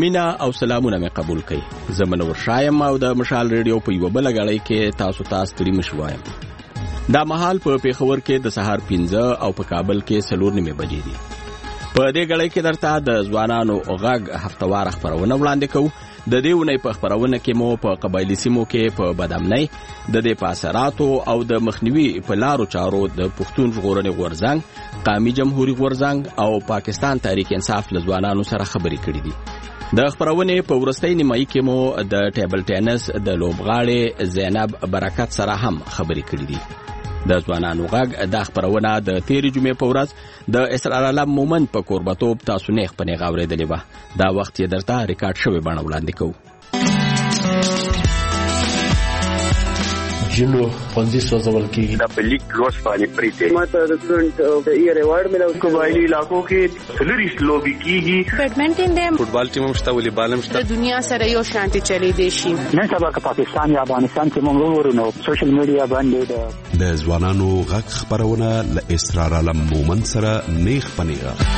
مینا او سلامونه مې قبول کړئ. زه منور شایم او د مشال ریډیو په یو بل غړی کې تاسو ستړي مشوایم. دا مهال په پیښور کې د سهار 15 او په کابل کې 4:30 بجې دي. په دې غړی کې درته د ځوانانو غږ هفتوار خبرونه وړاندې کوو. د دې ونې په خبرونه کې مو په قبایلی سیمو کې په بدامنۍ د دې پاسراتو او د مخنیوي په لارو چارو د پښتون ژغورنې غورځنګ، قومي جمهوریت غورځنګ او پاکستان تحریک انصاف له ځوانانو سره خبرې کړې دي. د خبرونې په ورستۍ نیمایي کې مو د ټیبل ټینس د لوبغاړې زینب برکت سره هم خبرې کړې دي. د ځوانانو غږ د خبرونه د تیرې جمعې په ورځ د اسرار علم مومن په کوربتوب تاسو نه خپنې غاورېدلې وه. دا وخت یې درته ریکارډ شوی بڼه وړاندې کوو. جنو خوندي سوځول کېږي. دا په لیک لوس باندې پریته ماته د سټډنټ د ایئر ایوارډ ملو. قبایلی علاقو کې سلریس لوبي کیږي. بیډمنټن دی، فوټبال ټیم هم شته، والیبال هم شته. د دنیا سره یو شانتي چلی دی شي. نن سبا که پاکستان یا افغانستان کې موږ ورونو سوشل میډیا باندې د ځوانانو غږ خبرونه له اسرار علم مومن سره نیخ پنیغه.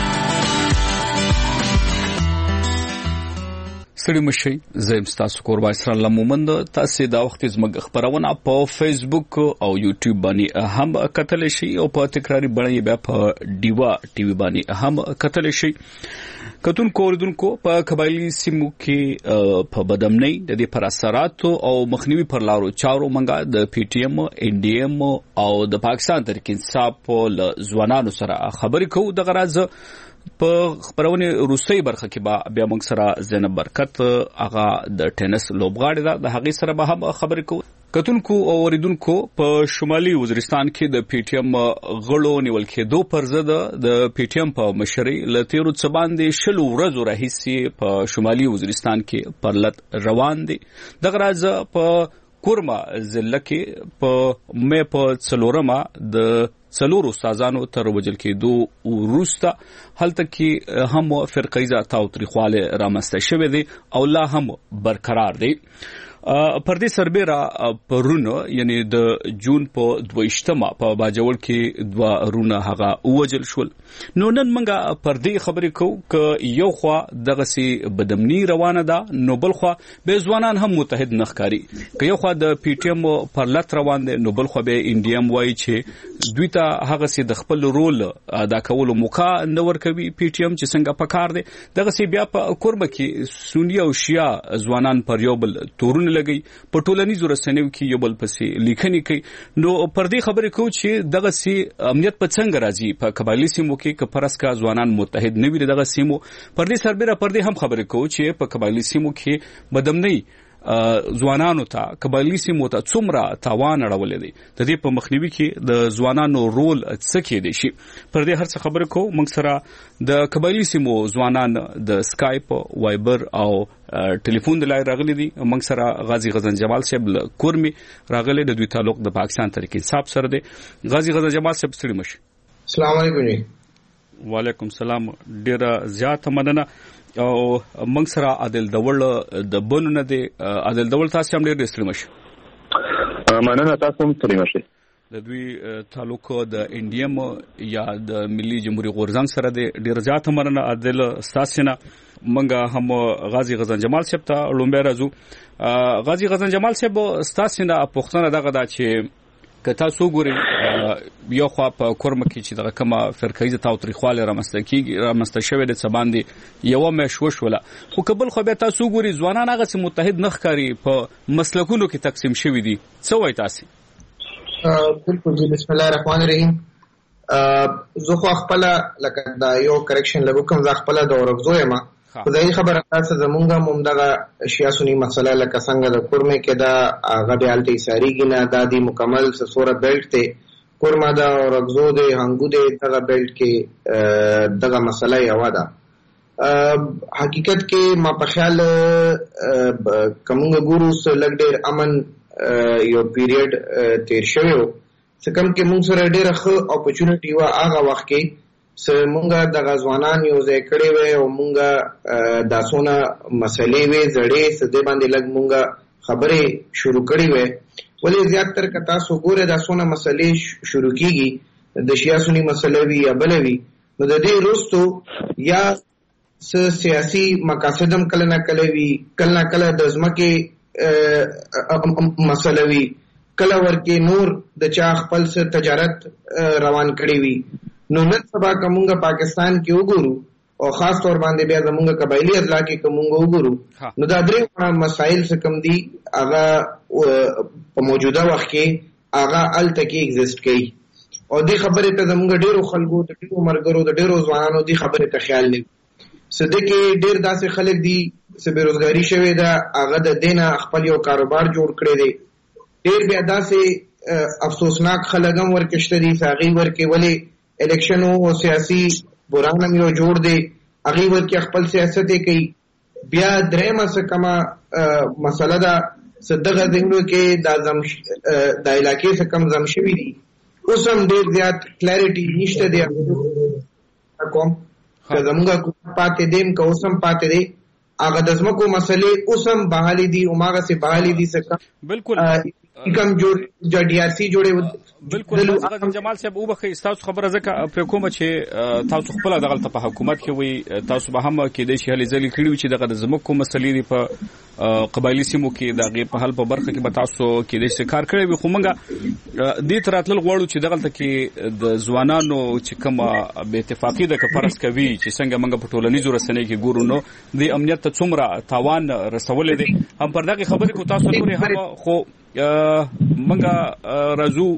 ستړي مشي زم تاسو کوربای سره لمومند. تاسو دا وخت زموږ خبرونه په فیسبوک او یوټیوب باندې هم کتل شي او په تکراری باندې بیا په ډیوا ټي وي باندې هم کتل شي. کتون کوردونکو په قبایلی سیمو کې په بدامنۍ د دې پر اثرات او مخنیوي پر لارو چارو منګه د پی ټی ایم، ان ډی ایم او د پاکستان تحریک انصاف له ځوانانو سره خبرې کوو. د غرض په خبرونه روسي برخه کې بیا موږ سره زینب برکت هغه د ټینس لوبغاړې د هغې سره به هم خبرې کوو. کتونکو او اوریدونکو په شمالي وزیرستان کې د پی ټی ایم غړو نیول کېدو پر ضد د پی ټی ایم په مشرۍ له تیرو څه باندې 20 ورځو راهیسې په شمالي وزیرستان کې پرلط روان دي. دغه راز په کورما ضلع کې په مې په 4 د 4 استادانو تر وجل کېدو وروسته هلته کې هم فرقیزه تاوتریخواله رامنځته شوې دي او لا هم برقرار دي. پر دې سربېره پرونه یعنی د جون په 22 په باجوړ کې 2 رونه هغه وجل شول. نو نن موږ پر دې خبرې کوو ک یو خوا دغه سي بدامنۍ روانه ده، نو بل خوا به ځوانان هم متحد نخکاری. ک یو خوا د پی ټی ایم پر لټ روان دي، نو بل خوا به ان ډی ایم وایي چې دوی ته هغه سي د خپل رول ادا کولو موقع نه ورکوي پی ټی ایم چې څنګه پکار دي. دغه سي بیا په کوربه کې سنی او شیعه ځوانان پر یو بل تورونه لګي، په ټولنیزو رسنیو کې یو بل پسې لیکنې کوي. نو پر دې خبرې کوو چې دغه سي امنیت په څنګه راځي په قبایلی سیمو کې که پرسکا ځوانان متحد نه وي دغه سیمو. پر دې سربېره پر دې هم خبرې کوو چې په قبایلی سیمو کې بدامنۍ ځوانانو ته قبایلی سیمو ته څومره تاوان اړولې دي، د دې په مخنیوي کې د ځوانانو رول څه کېدی شي. پر دې هر څه خبرې کوو. موږ سره د قبایلی سیمو ځوانان د سکایپ، وایبر او ټلیفون د لارې راغلي دي. موږ سره غازی غزن جمال صاحب له کورمي راغلي، د دوی تعلق د پاکستان تحریک انصاف سره دی. غازی غزن جمال صاحب ستړي مشي. السلام علیکم. وعلیکم السلام. ډیره زیاته مننه. او موږ سره عادل دول د بنونه دی. عادل دول تاسو هم ډیر ستړي مشي. مننه، تاسو هم ستړي مشي. د دوی تعلق د ان ډی ایم یا د ملي جمهوریت غورځنګ سره دی. ډیر زیاته مننه عادل تاسو نه. منګه هم غازی غزن جمال صاحب ته لومبه راځو. غازی غزن جمال صاحب تاسو نه پوښتنه دغه دا چې کته سو ګوري یو خوا په کورم کې چې دغه کومه فرقیزه تاوتریخواله رامنځته شوې د سباندې یو مشوش ولا خو قبل خو به تاسو ګوري ځوانان هغه چې متحد نخکاری په مسلکونو کې تقسیم شوی دي. څه وایي تاسو؟ بالکل. بسم الله الرحمن الرحیم. زه خو خپل لکه دا یو کریکشن لګو کوم ځ خپل د ورغزو یم. خدای خبره تاسو زمونږه ممدغه شیا سنی مسله لکه څنګه د کورمه کې دا غډیالټي ساریږي نه د دې مکمل سوره بیلټ ته کورما دا ورغزو د هنګو د دغه بیلټ کې دغه مسله یو ده. حقیقت کې ما په خیال کومه ګورو سره لګ ډیر امن یو پیریډ تیر شوی و. څه کوم کې موږ سره ډیره ښه اپورچونټی و هغه وخت کې سره مونږه د غزوانان یو ځای کړی وی او مونږه داسونه مسلې وی زړې سده باندې لګ مونږه خبرې شروع کړې وی. ولې زیاتره کتا سو ګوره داسونه مسلې شروع کیږي د شیا سنی مسلې وی یا بلوي، نو د دې وروستو یا سیاسي مقاصدم کله نه کله وي، کله نه کله د ځمکې مسله وي، کله ورکې نور د چا خپل تجارت روان کړی وي. نو نن سبا که مونږ پاکستان کې وګورو او خاص طور باندې بیا زمونږ قبایلي اضلاع کې که مونږ وګورو نو دا درې مسایل څه کم دي هغه په موجوده وخت کې هغه هلته کې اگزیسټ کوي. او دې خبرې ته زمونږ ډېرو خلکو د ډېرو ملګرو د ډېرو ځوانانو دې خبرې ته خیال نه وي. څه دې کې ډېر داسې خلک دي چې بېروزګاري شوې ده، هغه د دې نه خپل یو کاروبار جوړ کړی دی. ډېر بیا داسې افسوسناک خلک هم ورکې شته دي چې هغوی ورکې ولې الیکشن او سیاسي بحران هم یو جوړ دی، هغوی ورکې خپل سیاست یې کوي. بیا درېیمه څه کمه مسله ده چې دغه ځایونو کې دا علاقې څه کم زم شوي دي، اوس هم ډېر زیات کلیرټي نشته دی. کوم که زمونږ حکومت پاتې دی که اوس هم پاتې دی، هغه د ځمکو مسلې اوس هم بحالې دي، هماغسې بحالې دي څه کم بالکل کم جوړ ډي آر سی جوړې. بالکل جمال صاحب وبخښئ ستاسو خبره ځکه پرې کومه چې تاسو خپله دغلته په حکومت کې وئ، تاسو به هم کېدای شي هلې ځلې کړي وي چې دغه د ځمکو مسلې دي په قبایلي سیمو کې د هغې په حل په برخه کې به تاسو کېدای شي کار کړی وي. خو موږ دې ته راتلل غواړو چې دغلته کې د ځوانانو چې کومه بې اتفاقي ده که فرض کوي چې څنګه موږ په ټولنیزو رسنیو کې ګورو نو دې امنیت ته څومره تاوان رسولی دی. هم پر دغې خبرې کو تاسو پورې هم خو منګه راځو.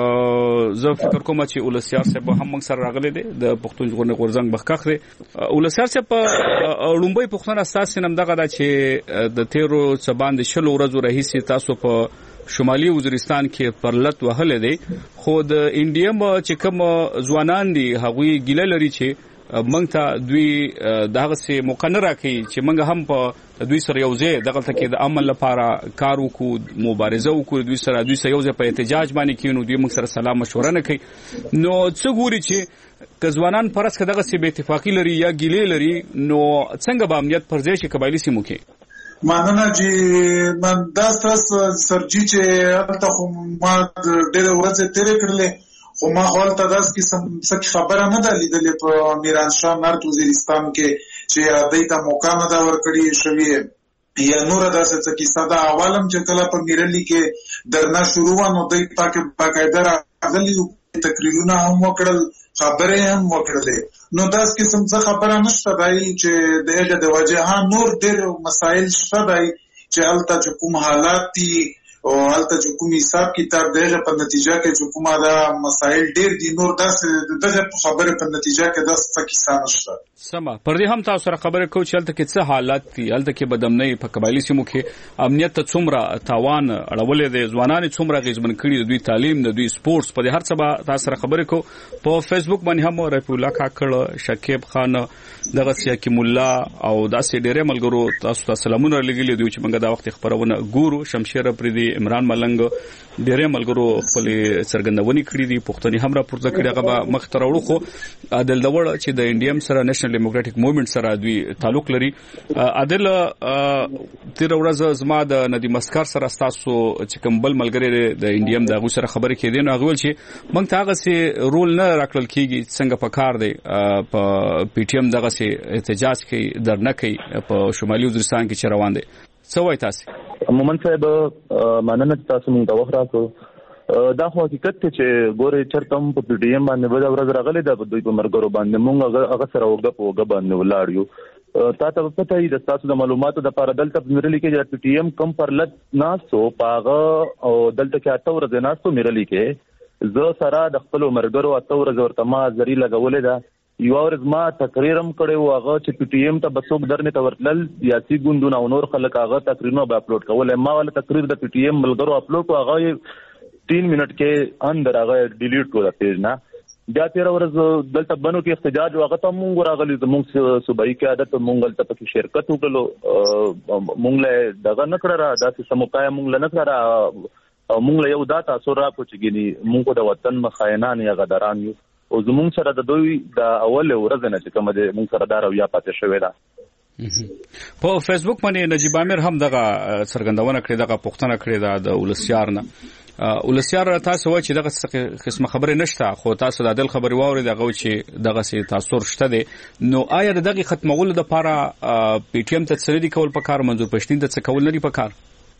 زه فکر کوم چې ولسیار صاحب هم موږ سره راغلی دی، د پښتون ژغورنې غورځنګ مخکښ دی. ولسیار صاحب په لومړۍ پوښتنه ستاسې نم دغه ده چې د تیرو څه باندې 20 ورځو راهیسې تاسو په شمالي وزیرستان کې پرلت وهلی دی، خو د انډیم چې کوم ځوانان دي هغوی ګیله لري چې موږ ته دوی دغسې موقع نه راکوي چې موږ هم په دوی سره یو ځای دغلته کې د امن لپاره کار وکړو، مبارزه وکړو، دوی سره یو ځای په احتجاج باندې کښېنو، دوی موږ سره سلا مشوره نه کوي. نو څه ګوري چې که ځوانان فرض که دغسې بې اتفاقي لري یا ګیلې لري نو څنګه به امنیت پر ځای شي قبایلي سیمو کې؟ مننه چې من دا ستاسو سرجي چې هلته خو ما ډېرې ورځې تېرې کړلې، خو ما خو هلته داسې قسم څه خبره نه ده لیدلې په میرانشاه نارت وزیرستان کې چې دوی ته موقع نه ده ورکړې شوې یا نوره داسې څه کیسه ده. اول هم چې کله په میرلي کې درنه شروع وه نو دوی پکې باقاعده راغلي تقریرونه هم وکړل، خبرې هم وکړلې. نو داسې قسم څه خبره نشته دی چې د هغې د وجې نور ډېر مسایل شته دی چې هلته چې کوم حالات دي او هلته چې کوم حساب کتاب د هغې په نتیجه کې چې کومه دا مسایل ډېر دي، نور داسې د دغې خبرې په نتیجه کې داسې څه کیسه نشته. سمه پر دې هم تاسو سره خبرې کوو چې هلته کې څه حالات دي، هلته کې بدامنۍ په قبایلي سیمو کې امنیت ته څومره تاوان اړولی دی، ځوانان یې څومره اغېزمن کړي، د دوی تعلیم، د دوی سپورټس، په دې هر څه به تاسو سره خبرې کوو. په فیسبوک باندې هم رفیع الله کاکړ، شکیب خان، دغسې حکیم الله او داسې ډېری ملګرو تاسو ته سلامونه لېږلي دي چې موږ دا وخت خپرونه ګورو. شمشیر اپریدي، عمران ملنګ، ډېری ملګرو خپلې څرګندونې کړي دي، پوښتنې هم راپورته کړي، هغه به مخې ته راوړو. خو عادل دوړ چې د انډیم سره نیشنل ډیموکراټیک موومېنټ سره دوی تعلق لري. عادل تېره ورځ زما د ندیم اسکر سره ستاسو چې کوم بل ملګری دی د انډیم د هغوی سره خبرې کېدې، نو هغه ویل چې موږ ته هغسې رول نه راکړل کېږي څنګه په کار دی په پی ټي ایم دغسې احتجاج کوي، درنه کوي په شمالي وزیرستان کې چې روان دی. څه وایي تاسې؟ مومن صاحب مننه چې تاسو موږ ته وخت راکړو. دا خو حقیقت دی چې ګورې چېرته هم په پی ټي ایم باندې بله ورځ راغلی ده په دوی په ملګرو باندې موږ هغه سره اوږه په اوږه باندې ولاړ یو. تا ته به پته وي د ستاسو د معلوماتو دپاره دلته په میرلي کې چې پی ټي ایم کم پرلت ناست و په هغه او دلته کې 8 ورځې ناست و میرلي کې. زه سره د خپلو ملګرو 8 ورځې ورته ما زري لګولې ده. یوه ورځ ما تقریر هم کړی و هغه چې پی ټي ایم ته به څوک درنې ته ورتلل سیاسي ګوندونه او نور خلک هغه تقریرونه به اپلوډ کولی. ما والا تقریر د پی ټي ایم ملګرو اپلوډ کړو، هغه 3 منټ کې اندر هغه ډیلیټ کړو د پیج نه. بیا 13 ورځ دلته بنو کې احتجاج و، هغه ته مونږ راغلي، زمونږ صوبایي قیادت مونږ هلته پکې شرکت وکړلو. مونږ له دغه نه کړه را داسې څه موقع مونږ له نه کړه را، مونږ له یو دا تاثر راکړو چې ګینې مونږ د وطن خاینان یا غداران یو او زمونږ سره د دوی د اولې ورځې نه چې کومه د مونږ سره دا رویه پاتې شوې ده. په فیسبوک باندې نجیب امیر هم دغه څرګندونه کړې، دغه پوښتنه کړې ده د ولسیار نه ولسیار تاسو وایي چې دغه قسمه خبره نشته خو تاسو د عدل خبري واوري دغه چې دغه سي تاثیر شته دي نو آیا دغه ختمولو د لپاره پی ټی ایم ته څه دي کول پکار منظور پښتين ته څه کول نه دي پکار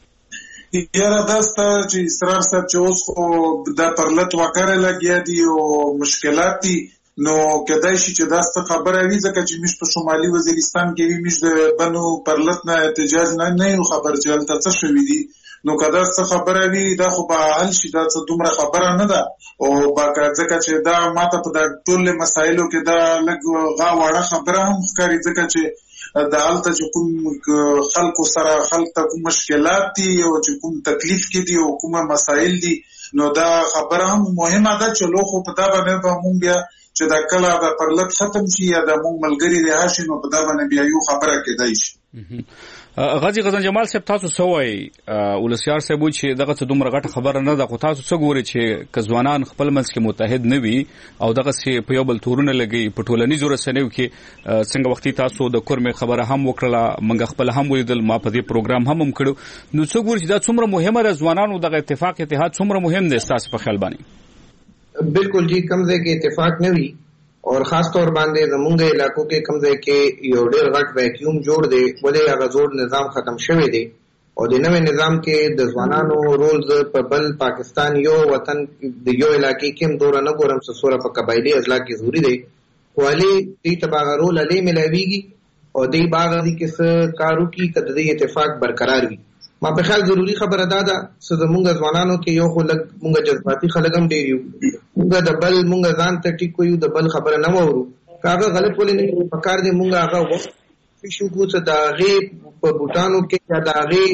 یاره داسته چې اسرار صاحب چې اوس خو د پرلط وکړه لګیا دي او مشکلات دي نو کدای شي چې داسته خبره وي ځکه چې مش په شمالي وزیرستان کې وي مش د بنو پرلط نه احتجاج نه خبر چې هلته څه شوي دي نو کدا څه خبره وي دا خو به حل شي دا څه دومره خبره نه ده او باکه ځکه چې دا ماته په د ټول مسایلو کې دا لږ غا وړه خبره هم ښکاري ځکه چې د حالت چې کوم خلکو سره خلک کوم مشکلات دي او چې کوم تکلیف کې دي او کوم مسایل دي نو دا خبره هم مهمه ده چې لو خو په دا باندې به مونږ بیا چې دا کله د پرلط ختم شي یا د مونږ ملګری رها شي نو په دا باندې بیا یو خبره کېدای شي غازی غزن جمال صاحب تاسو سوای ولسیار صاحب چې دغه څه دومره غټه خبره نه ده خو تاسو څه ګوري چې کځوانان خپل منځ کې متحد نه وي او دغه څه په یو بل تورونه لګي په ټولنیزو رسنیو کې څنګه وختي تاسو د کورمه خبره هم وکړه منګ خپل هم ولیدل ما په دې پروګرام هم کړو نو څه ګوري چې دا څومره مهمه ده ځوانانو دغه اتفاق اتحاد څومره مهم دی تاسو په خیال باندې بالکل جی کمزه کې اتفاق نه وي اور خاص طور باندې زمونږ علاقو کې کمزه کې یو ډېر غټ ویکیوم جوړ دی ولې هغه جوړ نظام ختم شوی دی او د نوې نظام کې د ځوانانو رولز په بل پاکستان یو وطن د یو علاقې کې هم دور نه ګورم سوره په قبایلی اضلاع کې ضروری دی خو دې تباغ رول علی ملاویږي او دې باغ دي کې څه کارو کې کده دې اتفاق برقرار وي ما په خیال ضروری خبره ده چې زمونږ ځوانانو کې یو خو لږ مونږ جذباتي خلک هم ډېر یو مونږ د بل مونږ ځان ته ټیکو یو د بل خبره نه وورو کاغه غلط ولې نه پکار دي مونږ هغه وخت شو کو څه دا غي په بوتانو کې یا دا غي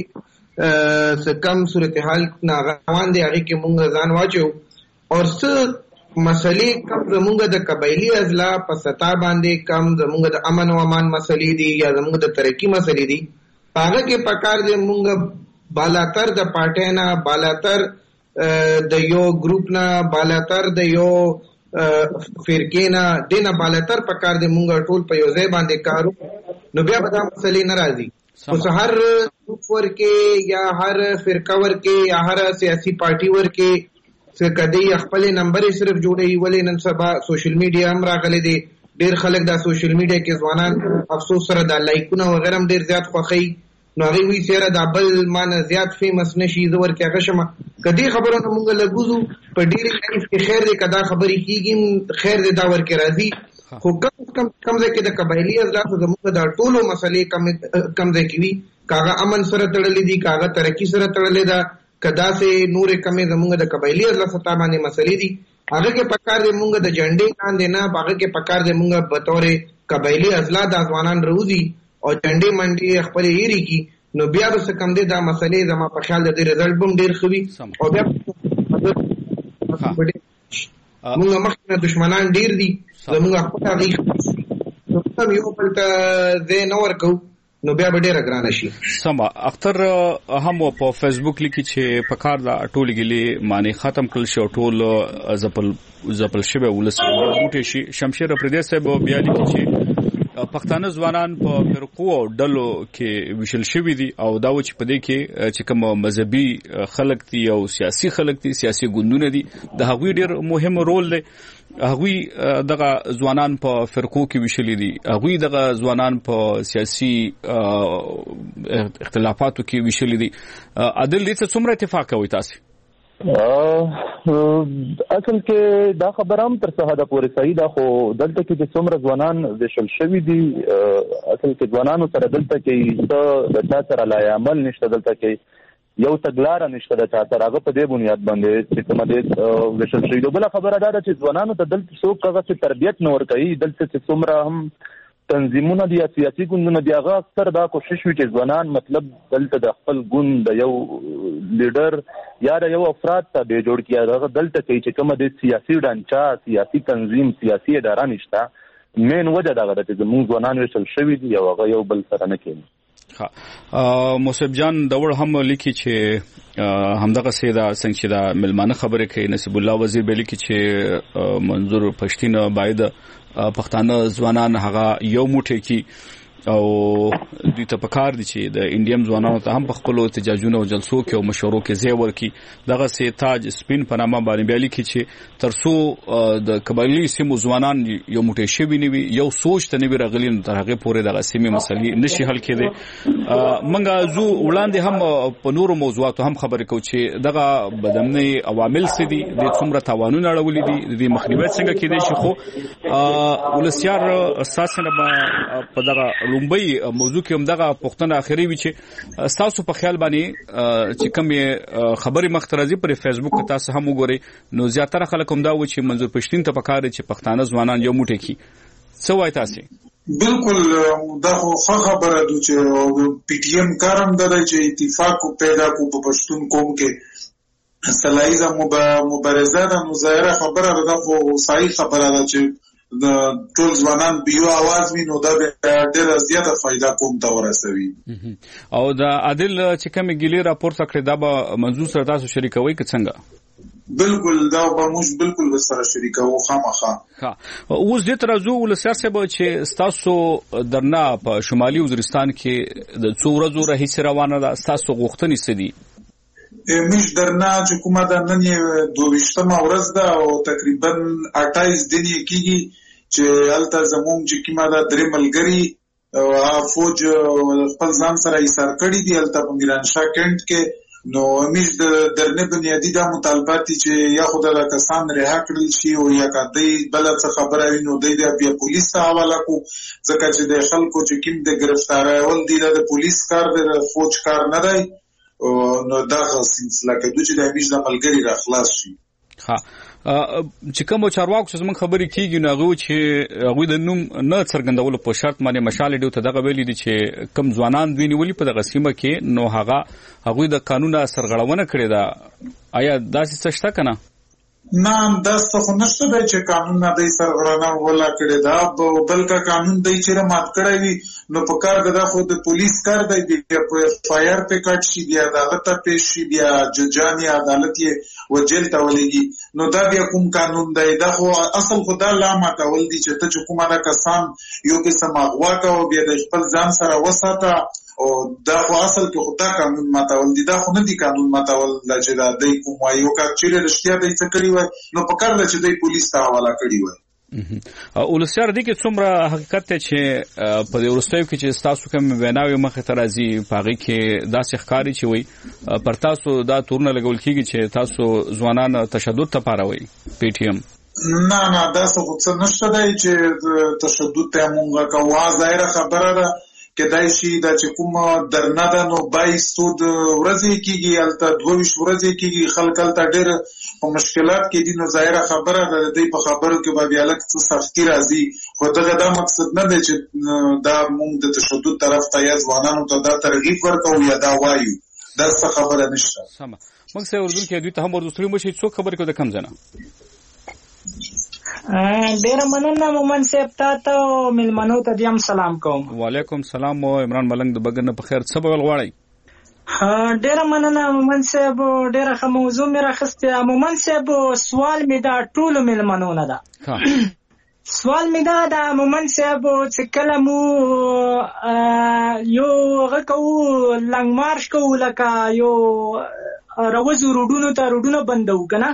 څه کم صورتحال نه روان دي هغه کې مونږ ځان واچو او څه مسلې کم زمونږ د قبایلی اضلاع په ستا باندې کم زمونږ د امن او امان مسلې دي یا زمونږ د ترقی مسلې دي هغه کې پکار دي مونږ بالاتر د پارټي نه بالاتر د یو ګروپ نه بالاتر د یو فرقې نه دینه بالاتر پکار دي مونږ ټول په یو ځای باندې کارو نو بیا به دا مسلې ناراضي اوس هر ګروپ ورکه یا هر فرقه ورکه یا هر سیاسي پارټي ورکه څه کدی خپل نمبر صرف جوړي ولې نن سبا سوشل میډیا هم راغلي دي ډېر خلک دا سوشل میډیا کې ځوانان افسوس سره دا لایکونه وغیرہ هم ډېر زیات خوخی نو هغه وی سره دا بل مان زیات فیمس نشي زور کې هغه شمه کدی خبرونه مونږ لګوزو په ډېری لایف کې خیر دې کدا خبرې کیږي خیر دې دا ورکه راځي خو کم ځکه د قبایلی اضلاع زموږ د ټولو مسلې کم ځکه وی کاغه امن سره تړلې دي کاغه ترقی سره تړلې ده کدا سه نورې کمې زموږ د قبایلی اضلاع ستا باندې مسلې دي هغه کې پکار دې مونږ د جنډې باندې نه هغه کې پکار دې مونږ به تور قبایلی اضلاع د ځوانان روزي او جنډې منډي خپل ایری کی نو بیا به څه کم دي دا مسلې زما په خیال د ریزلټ بم ډیر خوي او بیا موږ مخکې دشمنان ډیر دي زموږ خپل هغه نو یو بل ته زه نو ورکو نو بیا به ډیر ګران شي سما اختر هم په فیسبوک لیکي چې په کار دا ټول ګلي معنی ختم کړل شو ټول زپل شوه ولسمه موټي شي شمشیر پردیس صاحب بیا لیکي چې پښتانه ځوانان په فرقو او ډلو کې وشل شوی دي او دا و چې په دې کې چې کوم مذهبي خلک دي او سیاسي خلک دي سیاسي ګوندونه دي د هغوی ډیر مهم رول دی هغوی دغه ځوانان په فرقو کې وشل دي هغوی دغه ځوانان په سیاسي اختلافاتو کې وشل دي عدل دې څومره اتفاق کوي تاسو اصل کې دا خبره هم تر څه حد پورې صحیح ده خو دلته کې چې څومره ځوانان وشل شوي دي اصل کې ځوانانو سره دلته کې د چا سره لای عمل نشته دلته کې یو تګلاره نشته د چا سره هغه په دې بنیاد باندې چې کومه دې وشل شوي دي بل خبره دا ده چې ځوانانو ته دلته څوک هغه چې تربیت نه ورکوي دلته چې څومره هم تنظیمونه دي سیاسي ګوندونه دي هغه اکثر دا کوشش وکړي چې ځوانان مطلب دلته د خپل ګوند د یو لیډر یا د یو افراد ته به جوړ کړي هغه دلته کوي چې کومه د سیاسي ډانچا سیاسي تنظیم سیاسي اداره نشته مین وجه دا غواړي چې موږ ځوانان وشل شوي دي او هغه یو بل سره نه کوي موسیب جان دور هم لیکي چې همدغه سیدا څنګه چې دا ملمانه خبره کوي نصیب الله وزیر به لیکي چې منظور پښتين باید پښتانه ځوانان هغه یو موټی کی او دوی ته پکار دي چې د انډیم ځوانانو ته هم په خپل احتجاجونو او جلسو کې او مشورو کې ځای ورکړي. دغه سي تاج سپین په نامه باندې بیا لیکي چې ترڅو د قبایلی سیمو ځوانان یو موټی شوي نه وي، یو سوچ ته نه وي راغلي، نو تر هغې پورې دغه سیمې مسلې نشي حل کېدی. موږ زو وړاندې هم په نورو موضوعاتو هم خبرې کوو چې دغه بدامنۍ عوامل څه دي، د څومره تاوانونه اړولي دي، د دې مخنیوی څنګه کېدی شي. خو ولسیار اساساً په دغه لومبۍ موضوع کې هم دغه پوښتنه اخري وي چې تاسو په خیال باندې چې کوم خبرې مخ ته راځي پر فیسبوک کې تاسو هم وګورئ، نو زیاتره خلک هم دا و چې منظور پښتین ته پکار دي چې پښتانه ځوانان یو موټی کړي. څه وایي تاسو؟ بالکل دا خو خبره ده چې پی ټی ایم کارم ده چې اتفاق پیدا کو په پښتون قوم کې سلایزه مبارزه ده. نو ظاهره خبره ده، خو صحیح خبره ده چې د ټول ځوانان بیو आवाज وینو دا ډېر زیاته فائدہ کوم ته ورسوي. او دا عادل چې کوم ګیلی راپورته کړی دا به منظور سره تاسو شریکوي که څنګه؟ بالکل دا به موږ بالکل سره شریکو خامخا. ها اوس دې ترازو ولسیار صاحب چې تاسو درنا په شمالي وزیرستان کې د څو ورځو راهیسې روانه ده، تاسو غوښتنې څه دي؟ موږ درنا چې کومه ده نن 22مه ورځ ده او تقریبا 28 دن کېږي چې هلته زموږ چې کومه ده درې ملګري فوج خپل ځان سره ایثار کړي دي هلته په میرانشاه کینټ کې. نو موږ د درنه بنیادی دا مطالبات چې یا خو د کسان رها کړل شي او یا کدی بل څه خبره وي نو د بیا پولیس ته حواله کو، ځکه چې د خلکو چې کوم د گرفتارول دي د پولیس کار د فوج کار نه دی. نو دا سلسله کې دوی چې د همیش د ملګری را خلاص شي. ها چې کوم چارواکو چې موږ خبرې کیږي نو هغه چې هغه د نوم نه څرګندولو په شرط باندې مشال ډیو ته دغه ویلي دي چې کم ځوانان دوی نیولي په دغه سیمه کې، نو هغه د قانون سرغړونه کړې ده. آیا داسې څه شته کنه؟ نه دا څه خو نشته دی چې قانون نه دی سرغړونه ولا کړې ده، بلکې قانون دی چې مات کړی وي. نو په کار ده خو د پولیس کار دی، بیا په فایر په کټ شي، بیا عدالت ته پیش شي، بیا ججانی عدالت یې وجل ته ولېږي. نو دا بیا کوم قانون دی؟ دا خو اصل خو دا لا ماتول دي چې ته چې کومه کسان یو قسم اغوا کوي بیا د خپل ځان سره وساته، او دا خو اصل کې خو دا قانون ماتول دي. دا خو نه دي قانون ماتول چې دا دی کوم وایو کا چې رښتیا دی څه کړی وای نو په کار ده چې دی پولیس ته حواله کړی وای. ولسیار دي کې څومره حقیقت ته چې په دې ورستیو کې چې تاسو کوم ویناوي مخه ته راځي پاغي کې داسې ښکاری چې وای پر تاسو دا تورونه لګول کیږي چې تاسو ځوانان تشدد ته پاروي پی ټی ایم؟ نه دا څه نشته دی چې تشدد ته مونږه کوه. ظاهره خبره ده کدای شي دا چې کوم درنه ده نو 22 ورځې کېږي، هلته 22 ورځې کېږي، خلک هلته ډېر په مشکلات کې دي. نو ظاهره خبره ده د دې په خبرو کې به بیا لږ څه سختي راځي، خو دغه دا مقصد نه دی چې دا موږ د تشدد طرف ته یا ځوانانو ته دا ترغیب ورکوو یا دا وایو، دا څه خبره نشته. سمه موږ سه اردن کې دوی ته هم ورسولو مشي څوک خبرې کوي د کم ځنه. ډیر مننه مومن صاحب تاسو ملمنو ته دیم سلام کوم. وعلیکم سلام. او عمران ملنګ د بګنه په خیر څه بول غواړي؟ ډیر مننه مومن صاحب، ډیر ښه موضوع مې راخسته. مومن صاحب سوال مې دا ټول ملمنو نه ده. سوال مې دا مومن صاحب چې کله مو یو غکو لنګ مارش کو لکه یو روزو روډونو بندو کنه،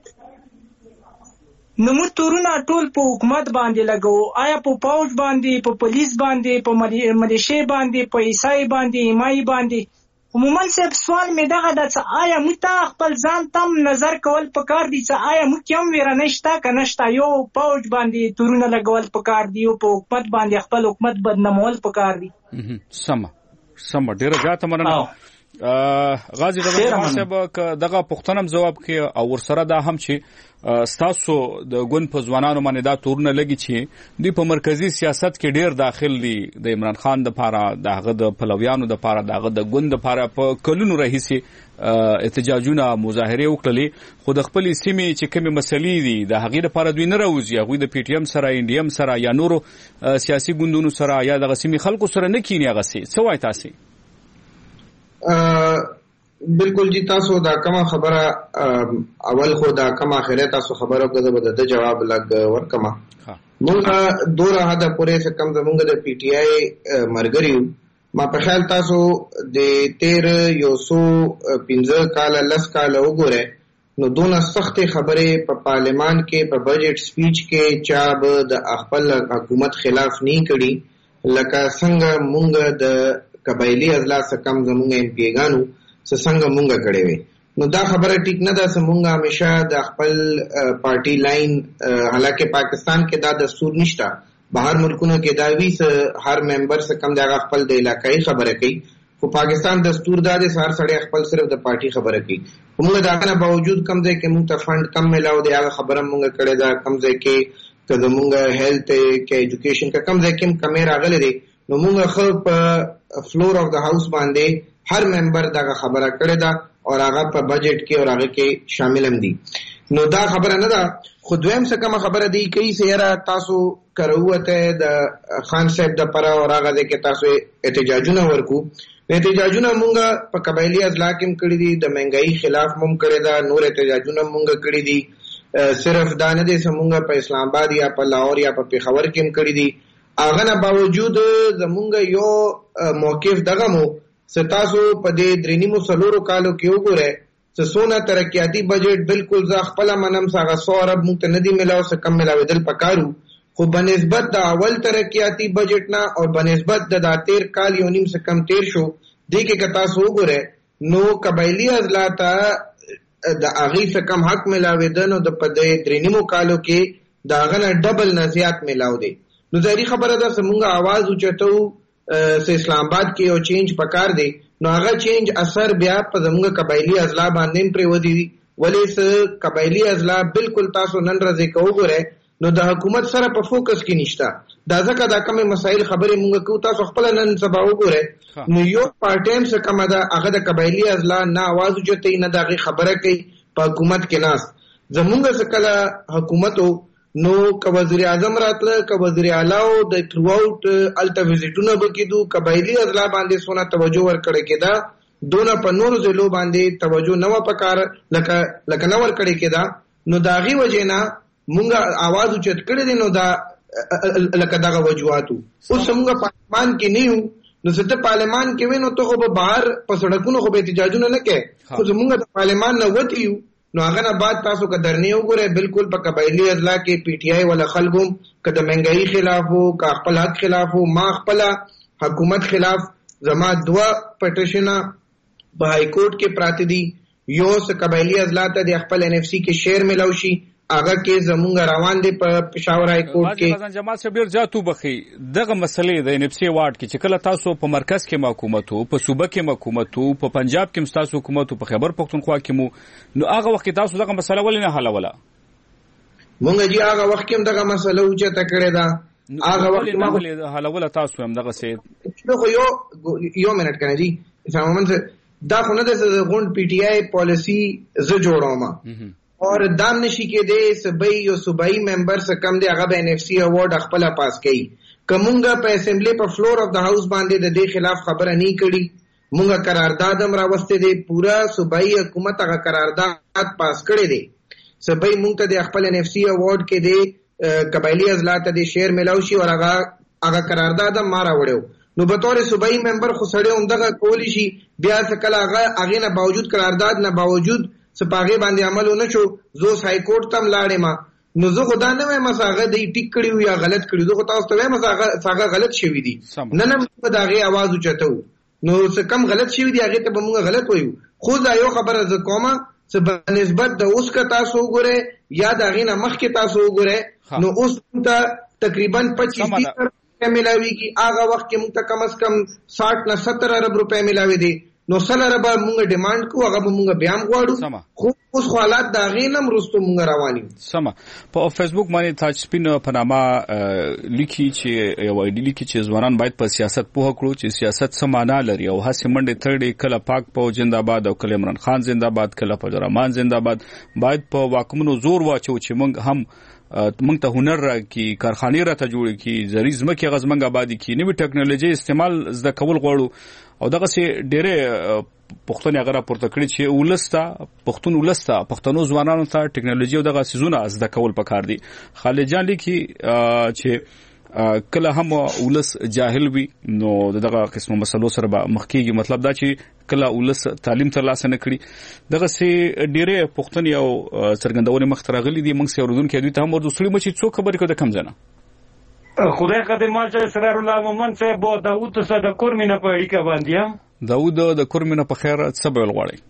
نو موږ تورونه ټول په حکومت باندې لګو، آیا په پوج باندې، په پولیس باندې، په ملیشې باندې، په ایسای باندې، ایمای باندې. مومن صاحب سوال مې دغه ده چې آیا موږ خپل ځان تم نظر کول پکار دي چې آیا موږ هم ویره نشته که نشته؟ یو پوج باندې تورونه لګول پکار دي، یو په حکومت باندې خپل حکومت بدنامول پکار دي. سمه ډیره زیاته مننه. غازی صاحب دغه پښتنم جواب کې او ورسره دا هم چې ستاسو د ګوند په ځوانانو باندې دا تورونه لګي چې دوی په مرکزی سیاست کې ډیر داخل دي، د عمران خان د پاره، دغه د پلویانو د پاره، دغه د ګوند د پاره په کلونو راهیسې احتجاجونه مظاهره وکړلې، خو د خپل سیمې چې کومې مسلې دي د هغې لپاره دوی نه راوځي، هغوی د پی ټی ایم سره، انډیم سره یا نورو سیاسي ګوندونو سره یا دغه سیمې خلکو سره نه کینی. هغسې څه وایي تاسې؟ بالکل جی تاسو دا کما خبره اول خو دا کما اخره تاسو خبره کوله د جواب لګ ورکما. مونږه دوره حد پورې څه کم زمونږ د پی ټی آی مرګریو ما په خیال تاسو د 13 کال 10 کال وګوره نو دونه سخت خبرې په پارلیمان کې په بجټ سپیچ کې چا به د خپل حکومت خلاف نه کړي لکه څنګه مونږ د قبایلی اضلاع څخه کم زمونږ ایم پی ګانو څنګه مونږ کړي وي نو دا خبره ټیک نه ده سمونږه همیشه د خپل پارټي لاین حالکه پاکستان کې دا دستور نشته بهر ملکونو کې دا وی هر ممبر څخه کم دا خپل د علاقائی خبره کوي خو پاکستان دستور دا د سار سړی خپل صرف د پارټي خبره کوي موږ دا کنه باوجود کم ځای کې موږ ته فند کم ملاو دی هغه خبره موږ کړې دا کم ځای کې کله موږ هیلث کې ایجوکیشن کې کم ځای کې کمیره غلې دي نو موږ خو په فلور اف د هاوس باندې هر ممبر دا خبره کړې ده او هغه په بجټ کې او هغه کې شامل هم دي نو دا خبره نه ده خو دویم څه کوم خبره دی کوي سیاره تاسو کروته د خان صاحب د پر او هغه د کې تاسو احتجاجونه ورکو احتجاجونه مونږه په قبایلی اضلاع کې کړی دي د مهنګای خلاف مونږ کړی دا نور احتجاجونه مونږ کړی دي صرف دا نه دي سمونږه په اسلام آباد یا په لاهور یا په پیښور کې کړی دي هغه نه باوجود زمونږ یو موقف دغه مو ستاسو په دې درینیمو سلورو کالو کې وګوره سونه ترقیاتی بجټ بالکل ځ خپل منم څنګه 100 ارب مونږ ته ندي ملاو څه کم ملاویدل پکارو خو بنسبت د اول ترقیاتی بجټ نه او بنسبت د 13 کال یو نیم څخه کم تیر شو دې کې کتا سو ګوره نو قبایلی اضلاع ته د اغي څخه کم حق ملاویدل او د پدې درینیمو کالو کې داغه نه ډبل نه زیات ملاو دي نو ځری خبره ده سمونږه आवाज اوچتو سه اسلام آباد کې یو چینج پکار دی نو هغه چینج اثر بیا په زموږ قبایلی اضلاع باندې پرې ودی ولې س قبایلی اضلاع بالکل تاسو نن راځي کو غره نو د حکومت سره په فوکس کې نشته دا ځکه دا کوم مسایل خبرې مونږ کو تاسو خپل نن سبا وګوره نو یو پارټیم څخه کومه دا هغه د قبایلی اضلاع نه आवाज اوچتي نه دا خبره کوي په حکومت کې ناس زموږ څخه حکومت نو که وزیر اعظم راتله که وزیر اعلی او د تھرو اوټ الټا وزټونه بکیدو قبایلی اضلاع باندې سونه توجه ورکړي کېدا دونه په نورو ضلعو باندې توجه نه پکار لکه نو ورکړي کېدا نو داغي وجینا مونږه आवाज اوچت کړی دي نو دا لکه دغه وجوهاتو اوس مونږه پارلمان کې نه یو نو ست پارلمان کې وینو ته خو بهر په سړکونو خو به احتجاجونه نه کوي خو مونږه د پارلمان نه وتیو نو هغه نه بعد تاسو که درنی وګوره بالکل په قبایلی اضلاع کې پی ټی آی ولا خلګم که د مهنګای خلاف وو که خپل حق خلاف وو ما خپل حکومت خلاف زما دوا پټیشن په های کورټ کې پراته دي یو س قبایلی اضلاع ته د خپل ان اف سی کې شیر ملاوي شي هغه کې زمونږ روان دي په پېښور های کورټ کې غازی جمال صاحب زیاتو بخي دغه مسلې د ان اف سی وارد کې چې کله تاسو په مرکز کې حکومت وو په صوبه کې حکومت وو په پنجاب کې تاسو حکومت وو په خیبر پختونخوا کې مو نو هغه وخت تاسو دغه مسله ولې نه حلوله مونږ جی هغه وخت کې دغه مسله اوچه تکړه ده هغه وخت ما حلوله تاسو هم دغه سي خو یو منټ کنه جی سمون دا خو نه د غونډ پی ټی آی پالیسی ز جوړوم اور دام نشي کې دې صوبای او صوبای ممبر څخه کم دی هغه به ان اف سی اوارډ خپل پاس کړي کومګه په اسمبلی په فلور اف د هاوس باندې د دې خلاف خبره نه کړي مونږه قرارداد هم راوسته دی پورا صوبای حکومت هغه قرارداد پاس کړي دی صوبای مونږ ته د خپل ان اف سی اوارډ کې دی قبایلی اضلاع ته د شیر ملاوي شي او هغه قرارداد هم مارا وړو نو به تور صوبای ممبر خو سړی هم دغه کولی شي بیا څکل هغه نه باوجود قرارداد نه باوجود سپاغه باندې عملونه شو زو های کورټ تم لاړې ما نو زه خدا نه وایم مساغه دی ټیک کړیو یا غلط کړیو زه تاسو ته وایم مساغه غلط شوی دی نه په داغه आवाज اوچتو نو څه کم غلط شوی دی هغه ته به موږ غلط وایو خو دا یو خبره ز کومه چې په نسبت د اوس کا تاسو وګوره یا داغه نه مخ کې تاسو وګوره نو اوس ته تقریبا 25 ملاوي کی هغه وخت کې موږ ته کم از کم 60 نه 70 ارب روپے ملاوي دي نو سره به موږ ډیماند کو هغه به موږ بیان غواړو خو اوس حالات دا غینم رستو موږ رواني سما په فیسبوک باندې تاج سپین په نامه لیکي چې یو ایډی لیکي چې ځوانان باید په سیاست پوه کړو چې سیاست څه معنا لري او هڅه منډه تړي کله پاک په زنده‌باد او کله عمران خان زنده‌باد کله په رحمان زنده‌باد باید په واکمنو زور واچو چې موږ هم موږ ته هنر راکړي، کارخانې راته جوړ کړي، زرعي ځمکې غزمنګ آبادي کړي، نوې ټکنالوژي استعمال زده کول غواړو. او دغه سي ډېرې پښتون هغه راپورته کړی چې ولسته پښتون ولسته پښتنو ځوانانو ته ټکنالوژي او دغه سيزونه زده کول پکار دي. خالد جان لیکي چې کله هم ولس جاهل وي نو دغه قسمه مسلو سره به مخ کیږي. مطلب دا چې کله ولس تعلیم ترلاسه نه کړي دغه سي ډېرې پښتون یو څرګندونه مخ ترغلي دي. موږ سي اوردونکو دوی ته هم ورسولي مچ څو خبرې کو د کم ځنه خدای خدمت اسرار الله مومن صاحب او داوود صدق کورمینه په اړیکه باندې داوود د کورمینه په خیر څه بل غواړي.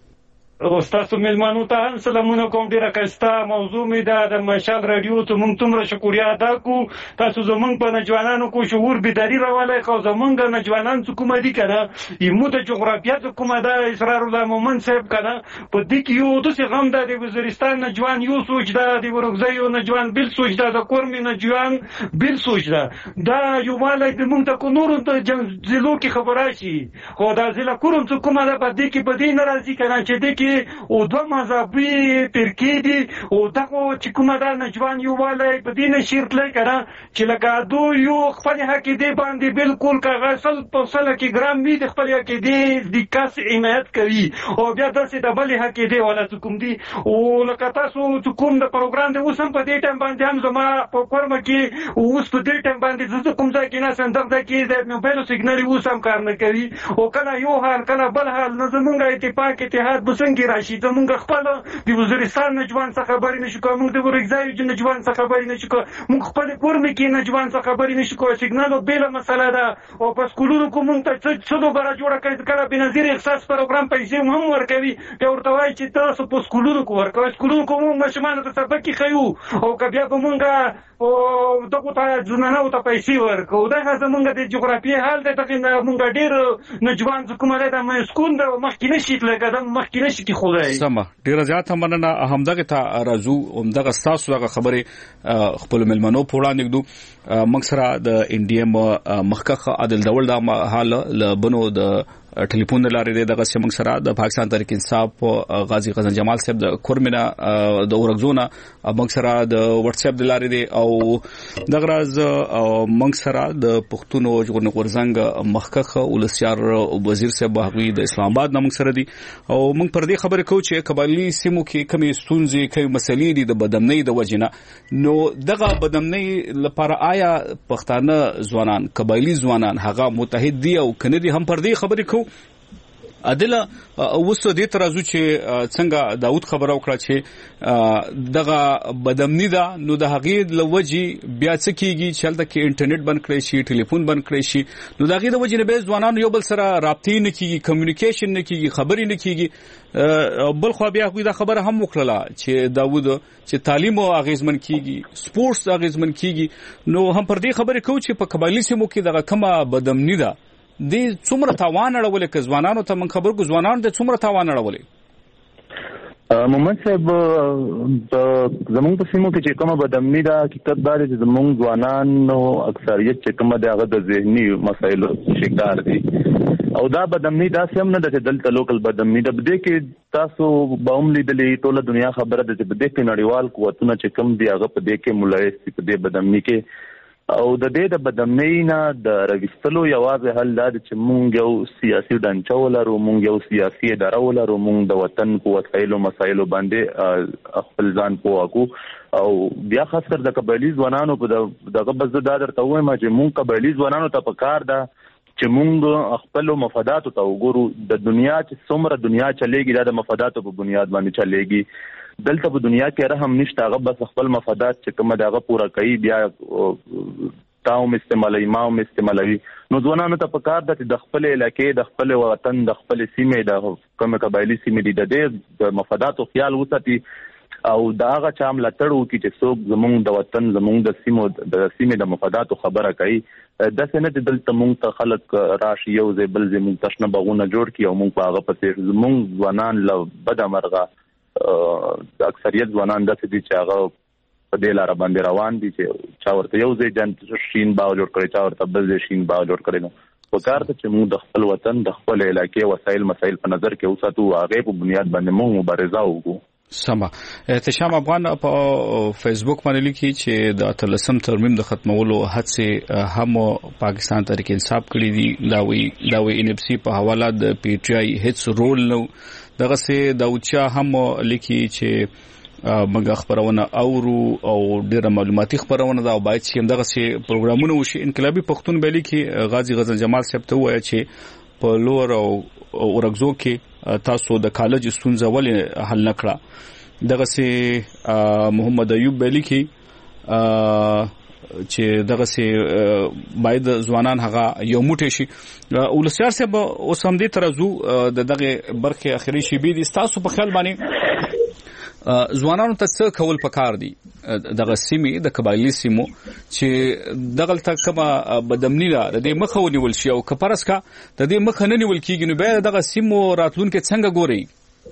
استاد ملمانو ته هم سلامونه کوم. ډیره کستا موضوع می د مشال رادیو ته مونږ تمره شکریا ادا کو. تاسو زمونږ په نوجوانانو کو شعور بیداری راولای خو زمونږ نوجوانان څوک دي کنه یمو د جغرافیه کومه د اسرار الله مومن صاحب کنه په دې کې یو د غم د وزیرستان نوجوان یو سوچ د ورغزي یو نوجوان بل سوچ د کورمي نوجوان بل سوچ دا یو والای د مونږ ته کو نور ته زلو کې خبره شي خو دا زله کوم څوک کومه د په دې کې په دې ناراضي کنه چې دې کې او دوه مذهبي فرقې دي او دغه چې کومه دا نوجوان یو والي په دې نشیر تللی کنه چې لکه دوی یو خپل حق دې باندې بالکل کاغذ په سل کې ګرام می د خپل حق دې د کاس حمایت کوي او بیا داسې د بل حق دې ولا کوم دي او لکه تاسو کوم د پروګرام دې اوس هم په دې ټایم باندې هم زما په کورم کې اوس په دې ټایم باندې زه کوم ځای کې نه سندر د کې د موبایل سیګنال اوس هم کار نه کوي او کله یو حال کله بل حال نو زمونږ اتحاد بسنګ راشي ته مونږ خپل د وزیرستان نوجوان څخه خبرې نشو کوو، مونږ د ورغځای نوجوان څخه خبرې نشو کوو، مونږ خپل کورم کې نوجوان څخه خبرې نشو کوو. سیګنال بیل مسله ده او په سکولونو کې مونږ ته څه دوباره جوړه کړي کله بنظیر احساس پروګرام پیسې هم ورکوي بیا ورته وایي چې تاسو په سکولونو کې ورکوي. سکولونو کې مونږ ماشومان ته سبق خيو او کبیا به مونږ او دغه ته ځنانو ته پیسې ورکو. دا زمونږ د جغرافیې حال ده ته مونږ ډېر نوجوان کومه ده مسكون ده مخکې نشي تلګه د مخکې نشي کی خدای سم ډیره زیاته مننه. همدغه ته راځو همدغه تاسو دغه خبره خپل ملمنو په وړاندې کړو. موږ سره د انډیم مخکخ عادل دول د حال لبنو د ټلیفون لارې دغه سیمنګ سره د پاکستان تحریک انصاف غازی غزن جمال صاحب د کورمنه د اورګزونه موږ سره د واتس اپ د لارې دی او دغه راز موږ سره د پښتونو جوړنه ورزنګ مخکخ ولسیار وزیر صاحب هغوی د اسلام آباد نوم سره دی او موږ پر دې خبرې کوو چې قبایلی سیمو کې کمی ستونزې کوي مسلې دي د بدامنۍ د وجنه نو دغه بدامنۍ لپاره آیا پښتانه ځوانان قبایلی ځوانان هغه متحد دي او کنه دي هم پر دې خبرې کوو. عدل اوسه دې ترازو چې څنګه داوود خبره وکړه چې دغه بدامنی دا نو د هغې لوجي بیا څه کیږي چې هلته کې انټرنیټ بند کړی شي ټلیفون بند کړی شي نو د هغې د وجې نه به ځوانان یو بل سره رابطې نه کیږي کمیونیکیشن نه کیږي خبرې نه کیږي. بل خو بیا دا خبره هم وکړله چې داوود چې تعلیم اغیزمن کیږي سپورتس اغیزمن کیږي نو هم پر دې خبرې کوو چې په قبایلی سیمو کې دغه کومه بدامنی ده دې څومره تاوان اړولې که ځوانانو ته من خبر کو ځوانانو د څومره تاوان اړولې. محمد صاحب زمونږ په سیمو کې چې کومه بدامني ده حقیقت دا دی چې زمونږ ځوانانو اکثریت چې کومه د هغه د ذهني مسایلو شکار دي او دا بدامني داسې هم نه ده چې دلته لوکل بدامني ده. بده کې تاسو به هم لیدلې ټوله دنیا خبره ده چې بده کې نړیوال قوتونه چې کوم دي هغه په دې کې ملایس دي په دې بدامني کې او د دې د بدامنۍ نه د راویستلو یوازې حل دا دی چې مونږ یو سیاسي ډانچه ولرو مونږ یو سیاسي اداره ولرو مونږ د وطن په وسایلو مسایلو باندې خپل ځان پوه کړو او بیا خاص کر د قبایلي ځوانانو په دغه بس دا درته وایم چې مونږ قبایلي ځوانانو ته پکار ده چې مونږ خپل مفاداتو ته وګورو. د دنیا چې څومره دنیا چلےږي دا د مفاداتو په بنیاد باندې چلےږي. دلته په دنیا کې رحم نشته هغه بس خپل مفادات چې کومه دغه پوره کوي بیا تاوم استعمالوي ماوم استعمالوي. نو ځوانانو ته پکار ده چې د خپل علاقې د خپل وطن د خپل سیمې د کومه قبایلی سیمې دي د دې د مفاداتو خیال وساتي او دا هغه چا ملاتړ وکړي چې څوک زمونږ د وطن زمونږ د سیمې د مفاداتو خبره کوي. داسې نه چې دلته مونږ ته خلک راشي یو ځای بل ځای مونږ تشنه باغونه جوړ کړي او مونږ په هغه پسې زمونږ ځوانان له بده مرغه د اکثریت ځوانان داسې دي چې هغه په دې لاره باندې روان دي چې چا ورته یو ځای شین باغ جوړ کړی چا ورته بل ځای شین باغ جوړ کړی. نو پکار ته چې موږ د خپل وطن د خپل علاقې وسایل مسایل په نظر کې وساتو هغې په بنیاد باندې موږ مبارزه وکړو. سما احتشام افغان په فیسبوک باندې لیکي چې د اتلسم ترمیم د ختمولو هڅه هم پاکستان تحریک انصاف کړی دی دا وی ان اف سی په حواله د پی ټی آی هیڅ رول نو دغه سه د اوچا هم لیکي چې موږ خبرونه اورو او ډیره معلوماتي خبرونه دا باید چې دغه سه پروګرامونه وشي. انقلابی پښتون بیلی کې غازی غزل جمال صاحب ته وایي چې په لور او ورغزو کې تاسو د کالج ستونزه ولې حل نکړه. دغه سي محمد ایوب بیلی کی چې دغه سي باید ځوانان هغه یو موټی شي. ولسیار صاحب اوس هم دې ترازو دغه برخه اخري شي بي دي تاسو په خیال باندې ځوانانو ته څه کول پکار دي دغه سیمه د قبایلی سیمو چې دغه تک کما بدمنی د دې مخه ونیول شي او کپرس کا د دې مخه نه نیول کیږي نو به دغه سیمو راتلونکو څنګه ګوري.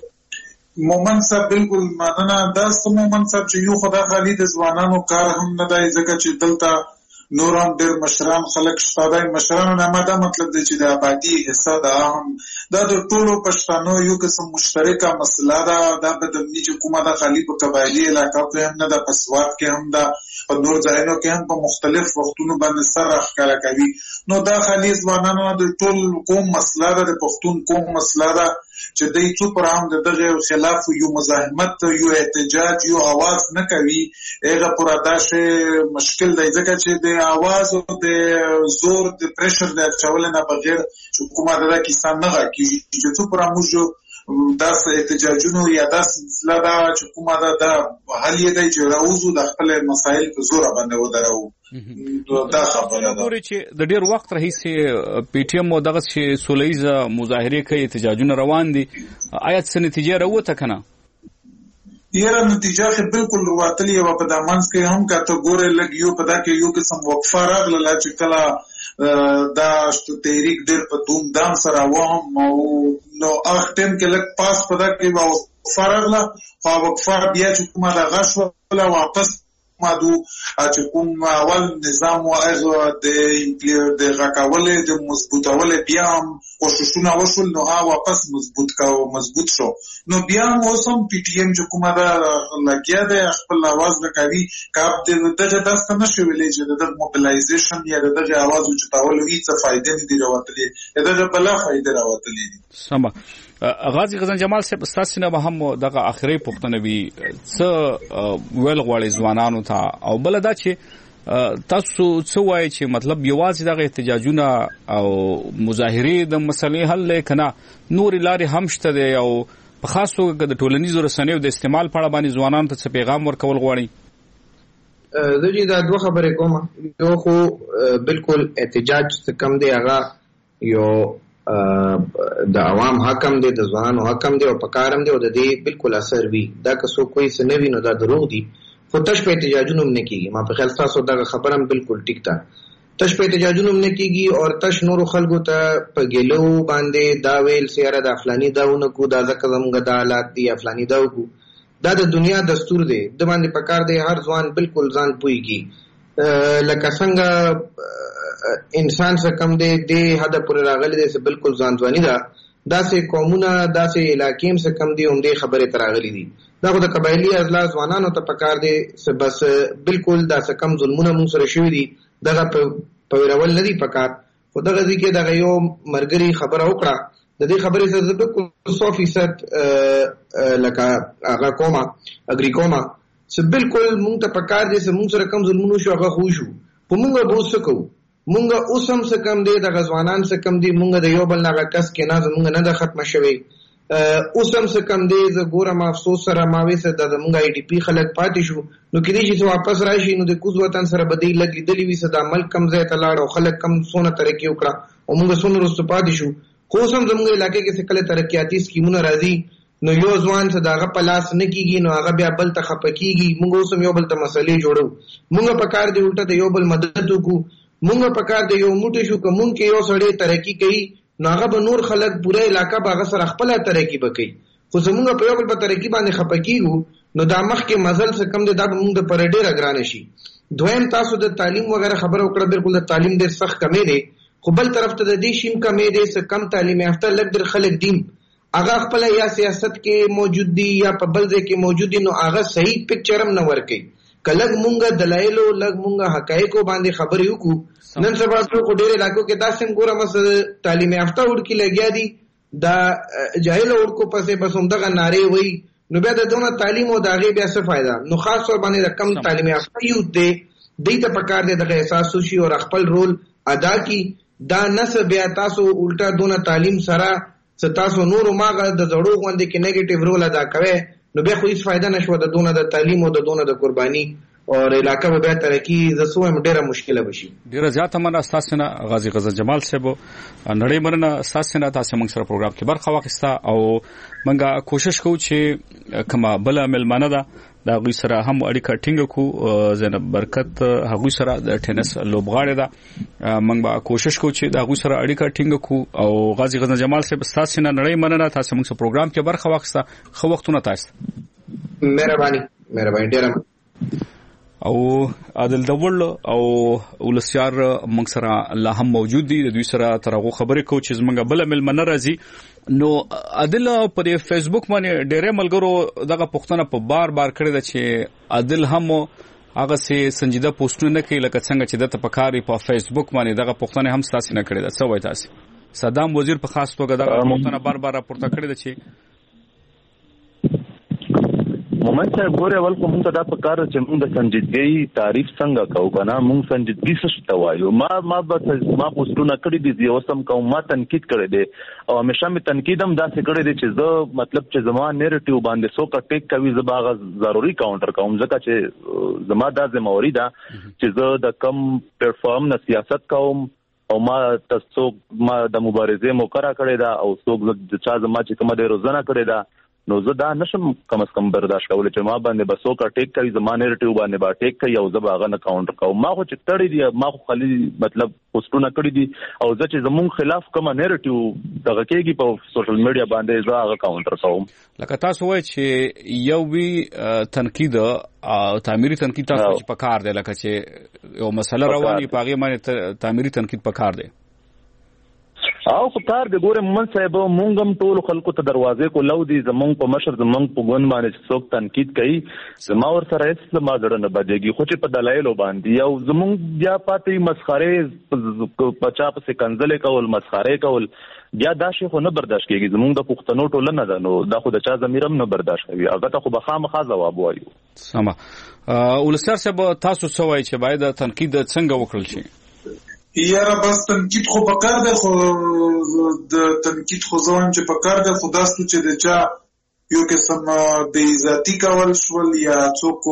مومن صاحب بالکل مننه. دا مومن صاحب چې یو خدای خالي د ځوانانو کار هم نه دی ځکه چې دلته نور هم ډېر مشران خلک شته. دا مشرانو نه دا مطلب دی چې د آبادی حصہ دا د ټولو پښتنو یو قسم مشترکه مسله ده. دا بدمني چې کومه د خالي په قبایلی علاقه کې هم نه ده، په سواد کې هم ده، په نور ځایونو کې هم په مختلف وختونو باندې سر راښکاره کوي. نو دا خالي ځوانانو د ټول قوم مسله ده، د پښتون قوم مسله ده چې دوی څو پر هم د دغه خلاف یو مزاحمت یو احتجاج یو आवाज نه کوي. هغه پر داشه مشکل دی ځکه چې د आवाज او د زور د پریشر د چول نه بغیر حکومت دا کیسه نه کوي چې څو پر موږ داس احتجاجونو یا داس سلسله دا چې حکومت دا حل یې دی چې راوځو د خپل مسایل په زور باندې ودرو. دا خبره ده چې د ډیر وخت راهیسې پی ټی ایم او دغه چې سولېزه مظاهره کوي احتجاجونه روان دي. آیا څه نتیجه راوته کنه؟ یره نتیجه خې بالکل رواتلی او په دامنځ کې هم کاته ګوره لګیو په دا کې یو قسم وقفه راغله چې کله دا تحریک ډېر په دوم دام سره وهم او نو هغه ټیم کې لګ پاس په دا کې وقفه راغله خو وقفه بیا چې کومه دا غش ولا واپس مادو چې کوم اول نظام او هغه د غاکولې د مضبوطولې بیا هم کوششونه وشول نو هغه واپس مضبوط شو. نو بیا موسم پی ټی ایم چې کومه دا لګیا ده خپل आवाज نکوي کاپ دغه داسته نشو ویلې چې د موبلایزیشن یا دغه आवाज او چتاول هیڅ فائدې نه دی راوتلې دغه بلا فائدې راوتلې دي. سم غازی غزن جمال صاحب استاد نه هم دغه اخري پښتنه وی څه ویل غواړي ځوانانو ته او بل دا چې تاسو څه وایي چې مطلب یوازې دغه احتجاجونه او مظاهره د مسلې حل لیکنه نور لارې هم شته دی او په خاص توګه د ټولنیزو رسنیو د استعمال په اړه باندې ځوانانو ته څه پیغام ورکول غواړي؟ زه چې دا دوه خبرې کوم. یو خو بالکل احتجاج څه کم دی هغه یو د عوام حکم دی د ځوانانو حکم دی او پکارم دی او د دې بالکل اثر وی دا که څوک کوئی څه نه وي نو دا دروغ دي خو تش په احتجاجونو نه کیږي. ما په خیال تاسو دا خبرم بالکل ټیک ده. تش په احتجاجونو نه کیږي او تش نور خلکو ته په ګلو باندې دا ویل سیاره د افلانی داونه کو دا ځکه زموږ د حالات دی افلانی دا کو دا د دنیا دستور دی د باندې پکار دی هر ځوان بالکل ځان پويږي لکه څنګه انسان څخه کم دی د حد پر راغلی دی چې بالکل ځانځوانی ده داسې قومونه داسې علاقې څخه کم دی هم دې خبره تراغلی دي. دا خو د قبایلی ازلا ځوانانو ته پکار دی بس بالکل دا څه کم ظلمونه مون سره شوی دي دغه په ویرول نه دي پکار. خو دغه ځکه دغه یو مرګري خبره وکړه د دې خبرې سره بالکل 100% لکه هغه کومه اګری کومه چې بالکل مونږ ته پکار دی چې مونږ سره کم ظلمونه شو هغه خو شو په مونږ به وسکو مونږ اوس هم څه کم دی د غزوانان څه کم دی مونږ د یو بل نه کس کې نه زمونږ نه د ختمه شوی اوس هم څه کم دی زه ګورم افسوس سره ما وېسه د زمونږ آی ډي پی خلک پاتې شو نو کېدای شي چې واپس راشي نو د کوز وطن سره بدی لګېدلې وي چې د ملک کم ځای ته لاړ او خلک کم څونه ترقي وکړه او مونږ څونه وروسته پاتې شو. خو اوس هم زمونږ علاقې کې څه کله ترقیاتي سکیمونه راځي نو یو ځوان څه د هغه په لاس نه کېږي نو هغه بیا بل ته خفه کېږي. مونږ اوس هم یو بل ته مسلې جوړو مونږ په کار دی الټه د یو بل مدد وکړو مونږ په کار دی یو موټی شو که مونږ کې یو سړی ترقي کوي نو هغه به نور خلک پوره علاقه به هغه سره خپله ترقي به کوي. خو زمونږ په یو بل په ترقي باندې خفه کېږو نو دا مخکې مزل څه کم دی دا به مونږ د پره ډېره ګرانه شي. دویم تاسو د تعلیم وغیره خبره وکړه بالکل د تعلیم ډېر سخت کمی دی خو بل طرف ته د دې شیم کمی دی څه کم تعلیم یافته لږ ډېر خلک دین هغه خپل یا سیاست کې موجود دي یا په بل ځای کې موجود دي، نو هغه صحیح پکچر هم نه ورکوي. کلګ مونږه دلایلو لګ مونږه حقایقو باندې خبرې وکړو. نن سبا څو ډېر علاقو کې داسې ګوره مثلا تعلیم یافته وړکي لګیا دي، دا جاهل وړکو پسې بس همدغه نارې وایي، نو بیا د دونه تعلیم او د هغې بیا څه فایده؟ نو خاص طور باندې د کم تعلیم یافته یوت دی دوی ته پکار دی دغه احساس وشي او خپل رول ادا کړي. دا نسه بیا تاسو الټا دونه تعلیم سره تاسو نورو ماغه د زړو غوندې کې نیگیټیو رول ادا کوي، نو بیا خو هیڅ فایده نشوه د دونه د تعلیم او د دونه د قرباني او علاقه به بیا ترقی زسو هم ډیره مشکله بشي. ډیره زیاته مننه تاسو نه غازی غزل جمال صاحب، نړۍ مننه تاسو نه تاسو موږ سره پروګرام کې برخه واخیسته او موږ کوشش کوو چې کما بل ملمانه ده دا غوي سره هم اړیکه ټینګ کو. زینب برکت هغوی سره د ټینس لوبغاړی ده، موږ به کوشش کوو چې دا غوي سره اړیکه ټینګ کو. او غازی غزل جمال صاحب تاسو نه نړۍ مننه تاسو موږ سره پروګرام کې برخه واخیسته. خو وختونه تاسو مهرباني ډیره. او عادل دول او ولسیار موږ سره الله هم موجود دي، دوی سره ترغه خبرې کو چې زمونږ بل ملمنه راځي. نو عادل پر فیسبوک باندې ډېر ملګرو دغه پښتنه په بار کړی ده چې عادل هم هغه سي سنجیده پوسټونه نه کوي لکه څنګه چې د پکاري په فیسبوک باندې دغه پښتنه هم تاسو نه کړی ده. څه وایي تاسو؟ صدام وزیر په خاص توګه دغه پښتنه بار راپورته کړی ده چې مومن صاحب ګوره ول کوم ته دا پکاره چې موږ د سنجیدګۍ تعریف څنګه کوو کنه. موږ سنجیدګي څه وایو؟ ما پوسټونه کړی دي او سم کوم، ما تنقید کړی دی او همیشه می تنقید هم داسې کړی دی چې زه مطلب چې زما نیریټیو باندې څوک ټیک کوي زه باغ ضروري کاونټر کوم، ځکه چې زما دا ذمہواری ده چې زه د کم پلیټ فارم نه سیاست کوم او ما تاسو ما د مبارزې موقره کړی دا او څوک د چا زما چې کومه د روزنه کړی دا، نو زه دا نشم کم از کم برداشت کولی چې ما باندې به څوک ټیک کوي زما نیریټیو باندې به ټیک کوي او زه به هغه نه کاونټر کوم. ما خو چې تړی دي ما خو خالي مطلب پوسټونه کړي دي او زه چې زمونږ خلاف کومه نیریټیو دغه کېږي په سوشل میډیا باندې زه هغه کاونټر کوم. لکه تاسو وایي چې یو وی تنقید او تعمیري تنقید تاسو چې پکار دی، لکه چې یو مسله رواني په هغې باندې تعمیري تنقید پکار دی او خطر د ګوره مومن صاحب مونږ هم ټول خلکو ته دروازې کو لو دي زمونږ په مشر زمونږ په ګوند باندې څوک تنقید کوي زما ور سره هیڅ ما زړه نه بدېږي، خو چې په دلایلو باندې او زمونږ بیا پاتې مسخره پچا په کنځلې کول مسخره کول بیا دا شی خو نه برداشت کیږي. زمونږ د پښتنو ټولنه ده نو دا خو د چا ضمیر هم نه برداشت کوي، هغه ته خو به خامخا ځواب وایو. سمه ولسر صاحب تاسو څه وایي چې باید تنقید څنګه وکړل شي؟ یاره بس تنقید خو پکار دی، خو د تنقید خو زوم چې پکار دی، خو داستو چې د چا یو قسم بې عزتی کول شول یا څوک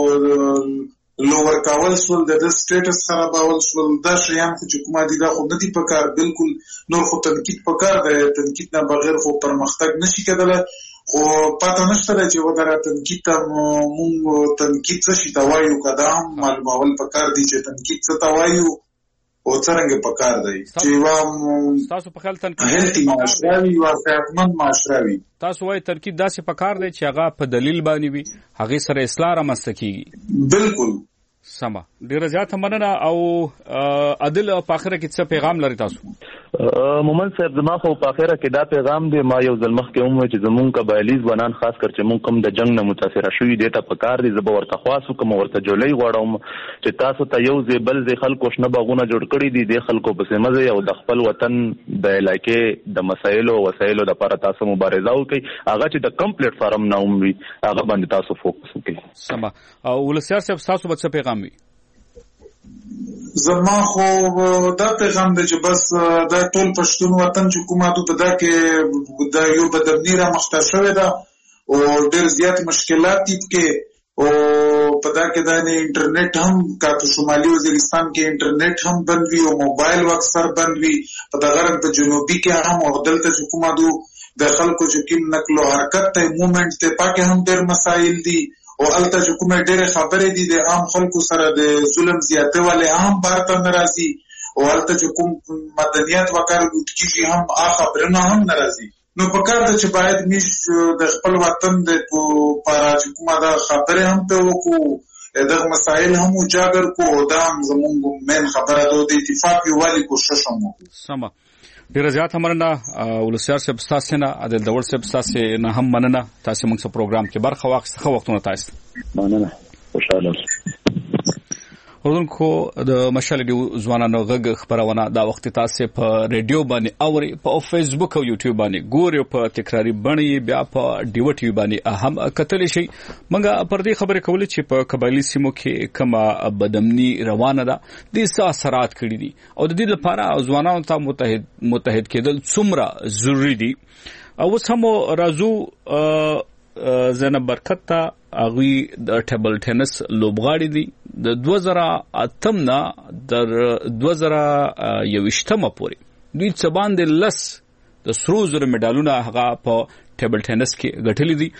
لوور کول شول د سټیټس خرابول شول دا شیان خو چې کومه دي دا خو نه دي پکار بالکل. نور خو تنقید پکار دی، تنقید نه بغیر خو پرمختګ نشي کېدلی. خو پته نشته چې وګوره تنقید ته مونږ تنقید څه شي ته وایو که دا هم معلومول پکار دي چې تنقید څه ته وایو او څرنګه پکار دی چې تاسو په خپل تنقید هلتي معاشره وي او صحتمند معاشره وي. تاسو وایي تنقید داسې پکار دی چې هغه په دلیل باندې وي، هغې سره اصلاح رامنځته کیږي. بالکل سمه، ډیره زیاته مننه. او عادل په اخره کې څه پیغام لري تاسو؟ مومن صاحب زما خو په اخره کې دا پیغام دی، ما یو ځل مخکې هم وایي چې زمونږ قبایلي ځوانان خاص کر چې مونږ کوم د جنګ نه متاثره شوي دې ته پکار دي زه به ورته خواص وکړم ورته جولۍ غواړم چې تاسو ته یو ځای بل ځای خلکو شنه باغونه جوړ کړي دي دې خلکو پسې مه ځئ او د خپل وطن د علاقې د مسایلو وسایلو دپاره تاسو مبارزه وکړئ، هغه چې د کم پلیټ فارم نه هم وي هغه باندې تاسو فوکس وکړئ. سمه. او ولسیار صاحب تاسو به څه پیغام وي؟ زما خو دا پیغام دی چې بس دا ټول پښتون وطن چې کومه په دا کې دا یو بدبني را مخته شوې ده او ډېر زیات مشکلات دي کې او په دا کې دا انټرنیټ هم کاته شمالي وزیرستان کې انټرنیټ هم بند وي او موبایل اکثر بند وي، په دغه رنګ په جنوبي کې هم او دلته چې کومه د خلکو چې کوم نقل او حرکت ته موومنټ ته پاکه هم ډېر مسایل دي او الته چې کومه ډېرې خبرې دي د عام خلکو سره د ظلم زیاته والے عام بارته ناراضي او الته چې کوم مدنیت وکړ کیږي هم خبرونه هم ناراضي. نو په کار ده چې باید موږ د خپل وطن د لپاره چې کومه دا خبرې هم ته وکړو دغه مسایل هم اجاګر کو دا زموږ مین خبره ده د اتفاق یووالي کوشش هم وکړو. سمه، ډیره زیاته مننه ولسیار صاحب تاسو نه عادل دول صاحب تاسو نه هم مننه تاسو موږ په پروګرام کې برخه واخیسته وختونه تاسو مننه خوشاله ورونکو د مشال دی ځوانانو غږ خبرونه دا وخت تاسو په ریډیو باندې اوري په فیسبوک او یوټیوب باندې ګوري په تکراری باندې بیا په ډیو ټي باندې هم کتل شي منګه پر دې خبره کول چې په قبایلی سیمو کې کما بدمنی روانه ده د اثرات کړی دي او د دې لپاره ځوانانو ته متحد کېدل څومره ضروری دي او سمو رازو زینب برکت ته اغوی د ټیبل ټینس لوبغاړي دي د 2008 نه در 2021 پورې دوی څه باندې لس د سرو زر میډالونه هغه په ټیبل ټینس کې ګټلي دي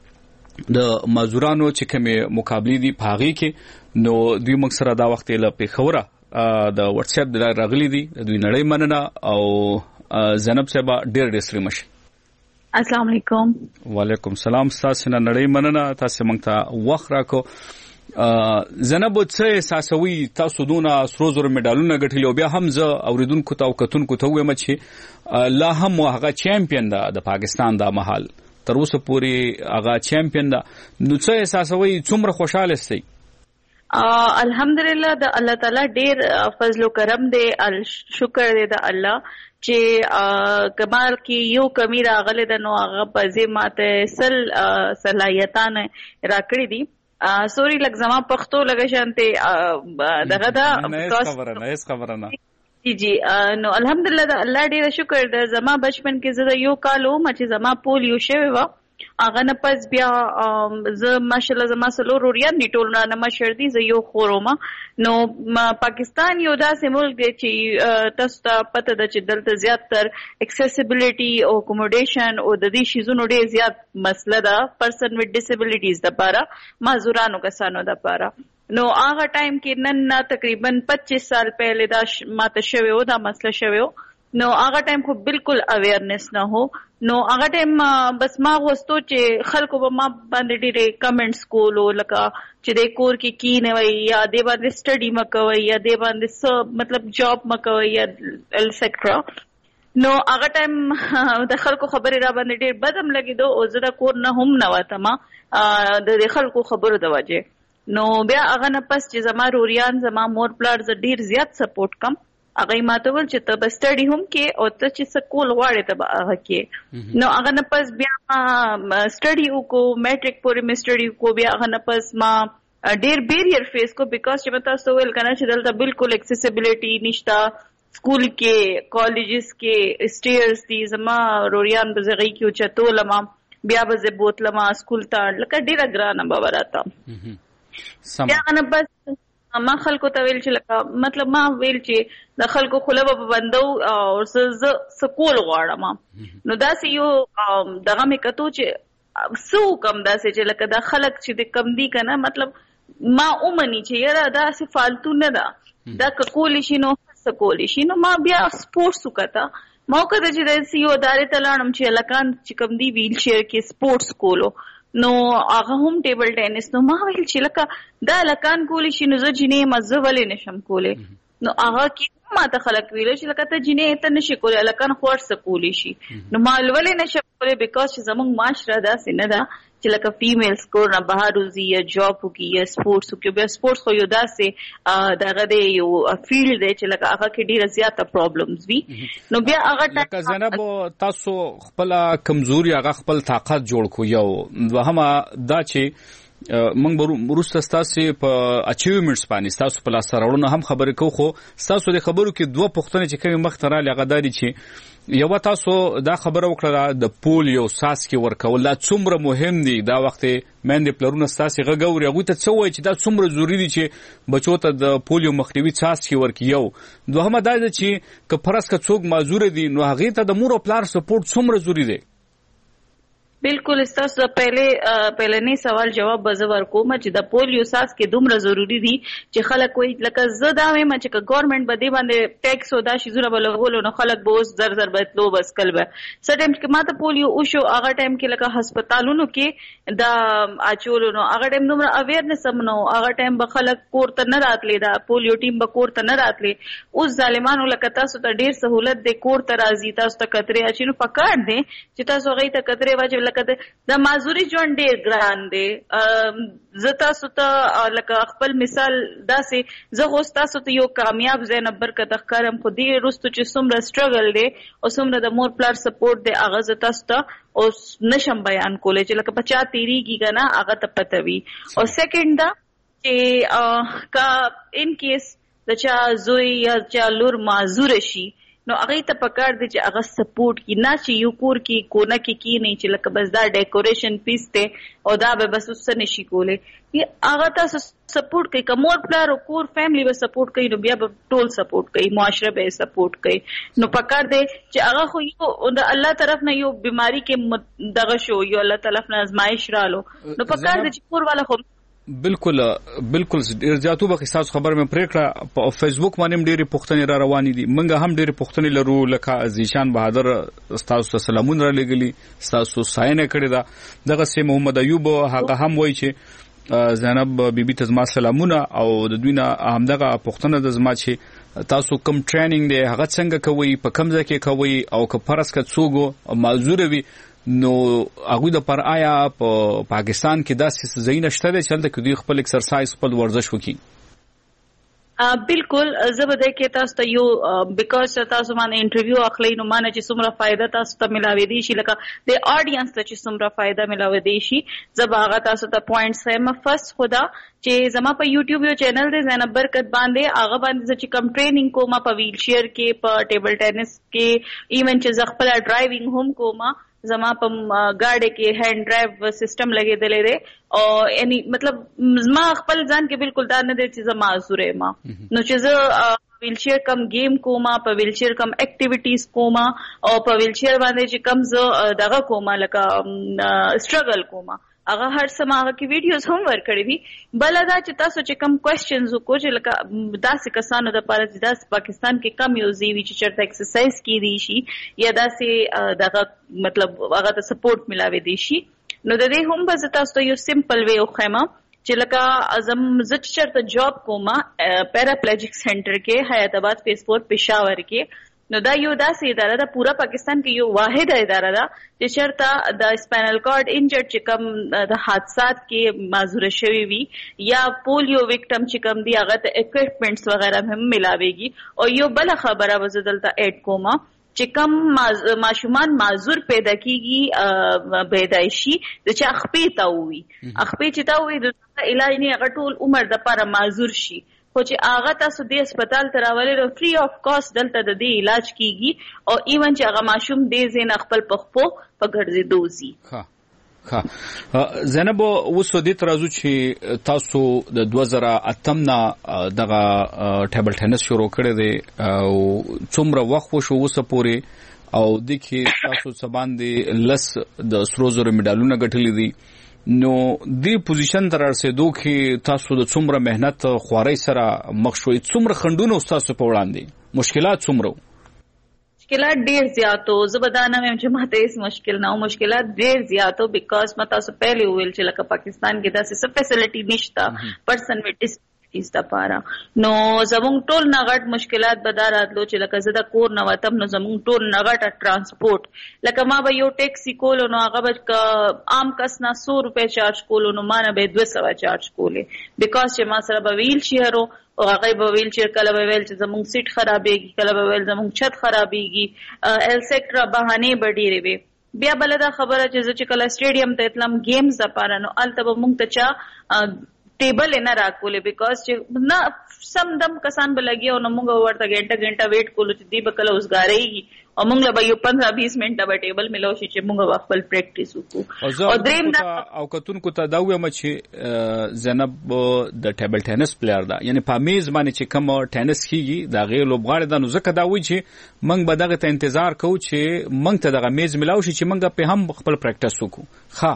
د مازورانو چې کومه مقابله دي په هغه کې نو دوی موږ سره دا وخت له پیښوره د واتس اپ د راغلي دي دوی نړۍ مننه او زینب صاحب ډېر ستړي مشي السلام علیکم وعلیکم سلام تاسو نه نړۍ مننه تاسو موږ ته وخت راکو زینب څه احساسوي تاسو دونه سروزر میډالونه ګټلي او بیا هم زه اوریدونکو ته او کتونکو ته وایم چې لا هم هغه چیمپیون ده د پاکستان د محل تر اوسه پورې هغه چیمپیون ده نو څه احساسوي څومره خوشاله استئ الحمدلله د الله تعالی ډیر فضل و کرم دی شکر دی د الله چې کمال کې یو کمی راغله د نو هغه په ذمه سل صلاحیتان راکړي دي سوري لږ زما پښتو لږه شانته دغه دا نه خبره نه جی نو الحمدلله د الله ډیر شکر د زما بچپن کې زه یو کال وم چې زما پولیو شوی و هغه نه پس بیا زه ماشاءالله زما سلور وریان نیټول نه مشر دي زه یو خورم نو پاکستان یو داسې ملک دی چې تاسو ته پته ده چې دلته زیات تر اکسیسیبিলিټي او اکوموډیشن او د دې شیزونو ډیر زیات مسله ده پرسن وذ ډیسیبিলিټیز د لپاره معذورانو کسانو د لپاره نو هغه ټایم کې نن تقریبا 25 سال پہلے دا ماته شوی و دا مسله شوی نو هغه ټایم خو بالکل اویرنس نه هو نو هغه ټایم بس ما غوښتو چې خلکو به ما باندې ډېر کمنټس کولو لکه چې د کور کې کی نه وي یا د باندې سټډي مکوي یا د باندې مطلب جاب مکوي یا ایکسټرا نو هغه ټایم د خلکو خبرې را باندې ډېر بدم لګیدو او زه د کور نه هم نه وته ما د خلکو خبرو د وجه نو بیا هغه نه پس چې زما روریان زما مور پلار ز ډېر زیات سپورټ کم هغه ماته ول چې ته به سټډي هم کې او ته چې سکول غواړې ته به هغه کې نو هغه نه پس بیا سټډي وکړو میټریک پورې مې سټډي وکړو بیا هغه نه پس ما ډېر بیریر فیس کو بیکاز چې مته تاسو ویل کنه چې دلته بالکل اکسیسیبিলিټي نشته سکول کې کالجز کې سټیرز دي زما روریان بزغی کې چتول ما بیا به زه بوتلم سکول ته لکه ډېر ګرانه به وراته بیا نه بس ما خلکو ته ویل چې لکه مطلب ما ویل چې د خلکو خوله به بندو او سکول غواړم نو داسې یو دغه مې کتو چې سو کم داسې چې لکه دا خلک چې د کم دی کنه مطلب ما اومني چې یاره داسې فالتو نه ده دا کولی شي نو سکولی شي نو ما بیا سپورټس وکړه ما وکړه چې د یو ادارې ته لاړم چې لکان چې کم دی ویل چیر کې سپورټس کولو نو هغه هم ټیبل ټینس نو ما ویل چې لکه دا لکان کولی شي نو زه جنې مزه ولې نشم کولی نو هغه کې ما ته خلک ویل چې لکه ته جنې ته نشي کولی لکان خو ورسه کولی شي نو ما ولې نشم کولی بیکاز چې زموږ معاشره داسې نه ده چې لکه فیمیلز کور نه بهر وځي یا جاب وکړي یا سپورټس وکړي بیا سپورټس خو یو داسې دغه دی یو فیلډ دی چې لکه هغه کې ډېره زیاته پرابلمز وي نو بیا هغه لکه زینب تاسو خپل کمزوري هغه خپل طاقت جوړ کو یو دوهمه دا چې موږ وروسته ستاسو په اچیومنټس باندې ستاسو په لاس راوړنه هم خبرې کوو خو ستاسو د خبرو کې دوه پوښتنې چې کومې مخ ته راغلي هغه دا دي چې یو تاسو دا خبره وکړه د پولیو ساسکي ورکول لا څومره مهم دي دا وخت مېندې پلرونه ستاسو غوړي هغه ته څه وایي چې دا څومره ضروری دي چې بچو ته د پولیو مخنیوي ساسکي ورکي یو دوهمه دا ده چې که پرسکه څوک معذور دي نو هغه ته د مور او پلار سپورټ څومره ضروری دی बिल्कुल استاسو پهلنی سوال جواب بزور کوم چې د پولیو ساس کې دومره ضروری دي چې خلک وایي لکه زه دا وایم چې ګورنمنت به دې باندې ټیکس او دا شیزونه بلغول نو خلک به اوس زر زر بتلو بس کلبه سټیم کې ماته پولیو او شو هغه ټایم کې لکه هسپتالونو کې دا اچولو نو هغه ټایم دومره اویرنس هم نو هغه ټایم به خلک کور ته نه راتلی دا پولیو ټیم به کور ته نه راتلی اوس ظالمانو لکه تاسو ته ډیر سہولت دی کور ته راځي تاسو ته کتري اچینو پکړ دی چې تاسو غي ته کتري واجب د مازوري ژوند ډیر ګران دی زه تاسو ته لکه خپل مثال داسې زه خو تاسو ته یو کامیاب زینب برکت ښکارم خو دې وروستو چې څومره سټرګل دی او څومره د مور پلار سپورټ دی هغه زه تاسو ته اوس نشم بیان کولی چې لکه په چا تیریږي که نه هغه ته پته وي او سیکنډ دا چې که ان کیس د چا زوی یا چا لور معذوره شي نو هغه ته پکار دي چې هغه سپورټ کی نه چې یو کور کی کونه کی نه چې لکه بس دا ډیکوریشن پیس ته او دا به بس وسه نشي کوله هغه تاسو سپورټ کوي کومور پلار او کور فیملی به سپورټ کوي نو بیا به ټول سپورټ کوي معاشره به سپورټ کوي نو پکار دي چې هغه خو یو د الله طرف نه یو بیماری کې دغه شو یو الله طرف نه ازمایش رالو نو پکار دي چې کور والا خو بالکل ډیر زیاتو به تاسو خبر مې پریکړه په فیسبوک باندې ډېری پوښتنې را روانې دي منګه هم ډېری پوښتنې لرو لکه زیشان بهادر تاسو سلامون را لګلی تاسو ساين کړی دا دغه سي محمد ایوب هغه هم وایي چې زینب بیبي ته زما سلامونه او د دوی نه همدغه پوښتنه د زما چې تاسو کوم ټریننګ دی هغه څنګه کوي په کوم ځای کې کوي او که فرض کړه څوک معذور وي نو هغه د پر آیا په پاکستان کې داسې ځای نشته چې هلته کې دوی خپل ایکسرسایز خپل ورزش وکړي بالکل زه به د کې تاسو ته یو بیکاز تاسو باندې انټرویو اخلي نو مانه چې څومره فائدہ تاسو ته ملاوي دي شي لکه د اډینس ته چې څومره فائدہ ملاوي دي شي زه به هغه تاسو ته پوینټس هم فرست خدا چې زما په یوټیوب یو چینل دی زینب برکت باندې هغه باندې چې کم ټریننګ کوم په ویل چیر کې په ټیبل ټینس کې ایون چې زه خپل ډرایوینګ هم کوم زما په گاډي کې هاند ډرایو سیستم لګیدلې دی او یعنی مطلب زما خپل ځان کې بالکل دا نه دی چې زما معذور یم نو چې زه ویلچیر کم گیم کوما په ویلچیر کم اکټیویټیز کوما او په ویلچیر باندې چې کم زه دغه کوما لکه سټرګل کوما هغه هر سماغه کې ویډیوز هم ورکړې وي بل دا چې تاسو چې کم کوېسچنز وکړو چې لکه داسې کسانو د پاره چې داس پاکستان کې کم یو زیوی چې چرته ایکسرسایز کیدی شي یا داسې دغه مطلب هغه ته سپورټ ملاوي دی شي نو د دې هم به تاسو ته یو سمپل وی او خیمه چې لکه اعظم زت چرته جاب کوما پیراپلیجیک سنټر کې حیات آباد فیس 4 پېښور کې نو دا یو داسې اداره ده پورا پاکستان کې یو واحد اداره ده چې چرته د سپاینل کارډ انجرډ چې کم د حادثات کې معذور شوی وي یا پولیو وکټم چې کم دی هغه ته اکوپمنټس وغیرہ هم ملاويږي او یو بل خبره وزدلته اډ کوما چې کم ماشومان معذور پیدا کیږي پیدایشي د چا خپې تا وي خپې چې تا وي د علاج نه هغه ټول عمر د لپاره معذور شي خو چې هغه تاسو د هسپتال ته راولې نو فری اف کاست دلته د دې علاج کیږي او ایون چې هغه ماشوم دې زین خپل پخپو په ګرځي دوزي ها زینب اوس دې ترازو چې تاسو د 2008 نه دغه ټیبل ټینس شروع کړی دی او څومره وخت وشو اوسه پورې او د کې تاسو سبان دي لس د سرو زرو میډالونه ګټلې دي نو دی پوزیشن تر رسیدو کې تاسو د څومره مهنت خواري سره مخ شوي څومره خندونه تاسو په وړاندې مشکلات څومره مشکلات ډیر زیاتو زبدانه مې چې ماته هیڅ مشکل نه او مشکلات ډیر زیاتو بیکاز ما تاسو پہلے ویل چې لکه پاکستان کې داسې څه فیسیلیټي نشته پرسن وټ ایز د پاره نو زموږ ټول نغټ مشکلات بداراتلو چې لکه زدا کور نه وتم نو زموږ ټول نغټ ترانسپورت لکه ما به یو ټیکسی کولو نو هغه به عام کس نه 100 روپے چارج کولو نو ما نه به 200 چارج کولې بیکاز چې ما سره به ویل چیرو او هغه به ویل چیر کله به ویل چې زموږ سیټ خرابېږي کله به ویل زموږ چھت خرابېږي ال سیکټر بهانه بډېرې وي بیا بلدا خبره چې کله سټیډیم ته اتلم گیمز لپاره نو الته به مونږ ته چا ټیبل نه راکولې بیکاز چې نه سم دم کسان به لګي او نو موږ ورته ګنټه ویټ کولو چې دی به کله اوسګارېږي او موږ به یو 15-20 منټه به ټیبل ملو شي چې موږ خپل پریکټیس وکړو. او دریم دا او کتونکو ته دا وایم چې زینب د ټیبل ټینس پلیئر ده، یعنی په میز باندې چې کوم ټینس کیږي دا غیر لوبغاړي ده، نو ځکه دا وایي چې موږ به دغه ته انتظار کوو چې موږ ته دغه میز ملاو شي چې موږ په هم خپل پریکټیس وکړو. ښه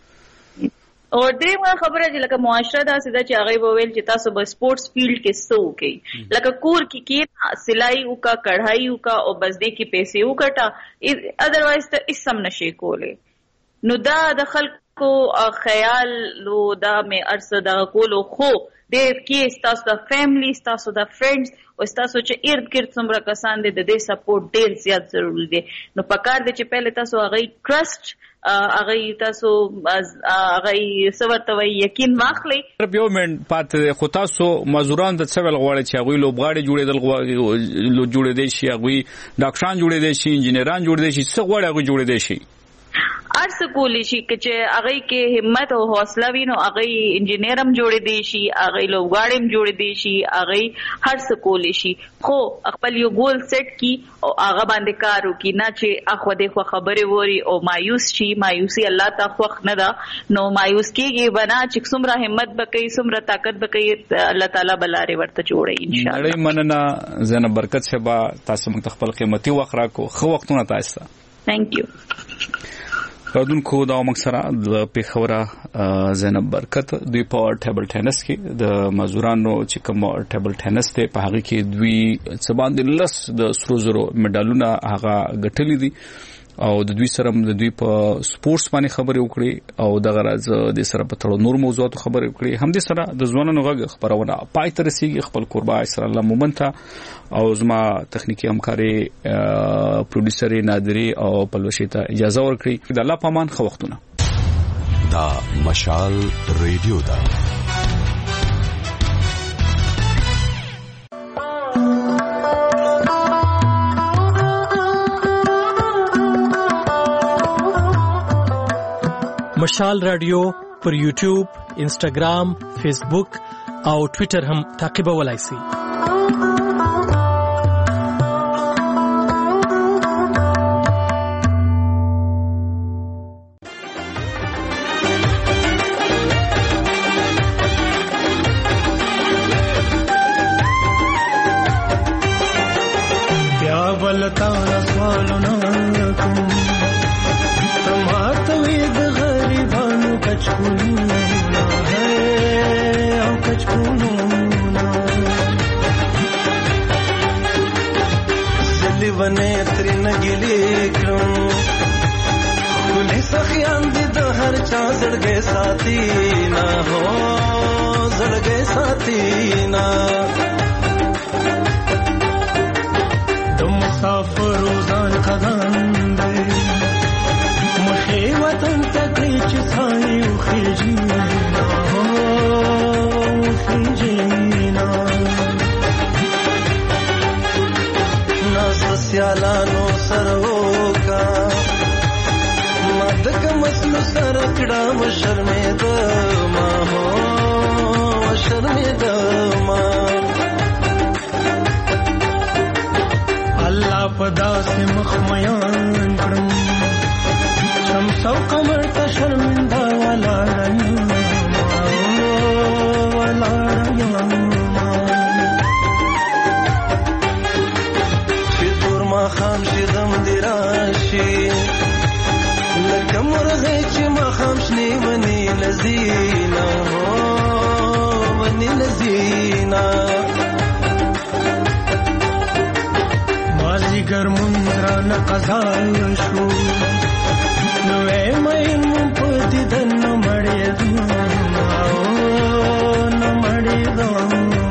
او درېمه خبره چې لکه معاشره داسې ده چې هغې به ویل چې تاسو به سپورټس فیلډ کې څه وکئ، لکه کور کې کښېنه، سلایي وکړه، کړهایي وکړه او بس دې کې پیسې وګټه، ادروایز ته هېڅ هم نشئ کولی. نو دا د خلکو خیال نو دا مې ارڅه دغه کولو، خو ډېر کې ستاسو د فیملی، ستاسو د فرینډز او ستاسو چې ارد ګرد څومره کسان دي د دې سپورټ ډېر زیات ضروري دی. نو پکار دی چې پهله تاسو هغې ټرسټ، هغې تاسو هغې څه ورته وایي یقین واخلئ. یو منټ پاتې خو تاسو مزدوران د څه ویل غواړئ چې هغوی لوبغاړي جوړېدی شي، هغوی ډاکټران جوړېدی شي، انجینران جوړېدی شي، څه غواړي هغوی جوړېدی شي؟ هر څه کولی شي چې هغې کې همت او حوصله وي نو هغې انجینیر هم جوړېدی شي، هغې لوبغاړي هم جوړېدی شي، هغې هر څه کولی شي، خو خپل یو ګول سیټ کړي او هغه باندې کار وکړي، نه چې اخوا دېخوا خبرې ووري او مایوس شي. مایوسي الله ته خوښ نه ده، نو مایوس کېږي به نه، چې څومره همت به کوي، څومره طاقت به کوي، الله تعالی به لارې ورته جوړوي انشاءالله. نړۍ مننه زینب برکت صاحبه، تاسو موږ ته خپل قیمتي وخت راکړو. ښه وختونه تاسو ته. تھینک یو. راډونکو دا موږ سره د پیښوره زینب برکت دوی په ټیبل ټینس کې د مزدورانو چې کوم ټیبل ټینس دی په هغه کې دوی څه باندې 10 د سرو زرو میډالونه هغه ګټلي دي او د دوی سره د دوی په سپورتس باندې خبرې وکړي او دغه راز د سره په تړو نور موضوعاتو خبرې وکړي. هم د سره د ځوانانو غږ خبرونه پای ته رسیږي. خپل قربا اسرار الله مومن ته او زما تخنیکی همکاري پروډوسر نادری او پلوشي ته اجازه ورکړي. د الله پامان خو وختونه دا مشال ریډیو دا مشال رادیو پر یوټیوب، انسټاګرام، فیسبوک او ټویټر هم تعقیبولای شئ. بیا بلتا سوالونه کوم تماتوي د غریبانو کچکونو او کچکونو زلی ونه ترنه ګلی کړم خولي سخیان دي د هر چا زړګي ساتي نه هو زړګي ساتي نه د مسافر ځان خدان دی مخې وطن ته کړی چې سایې وخېږي ناز د سیالانو سره وکا ما د کمسلو سره کړه وشرمېدما هو وشرمېدما الله په داسې مخ میان کړم شمس او قمر ته شرمنده ولاړم چې تور ماښام شي غم دې راشي لکه مرغۍ چې ماښام شنې ونې لذینه ونې لذینه مازدیګر مونځ رانه قضا شو نوې مین په دیدن نه مړېدم نه مړېدم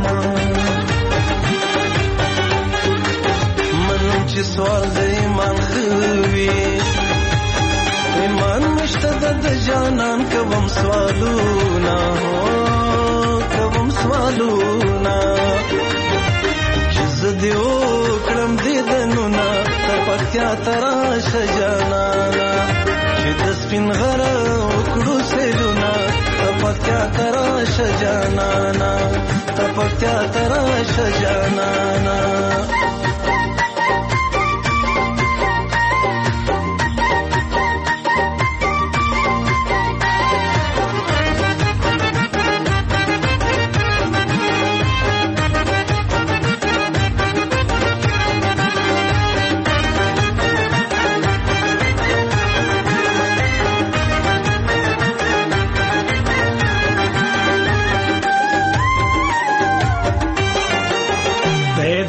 منم چې سوال د ایمان خوي ایمان مشته د جانان کوم سوالونه کوم سوالونه چې زه دې وکړم دیدنونه تر پکتیا ته راشه جانانه چې د سپین غره وکړو سیلونه ته پکتیا ته راشه جانانه ته پکتیا ته راشه جانانه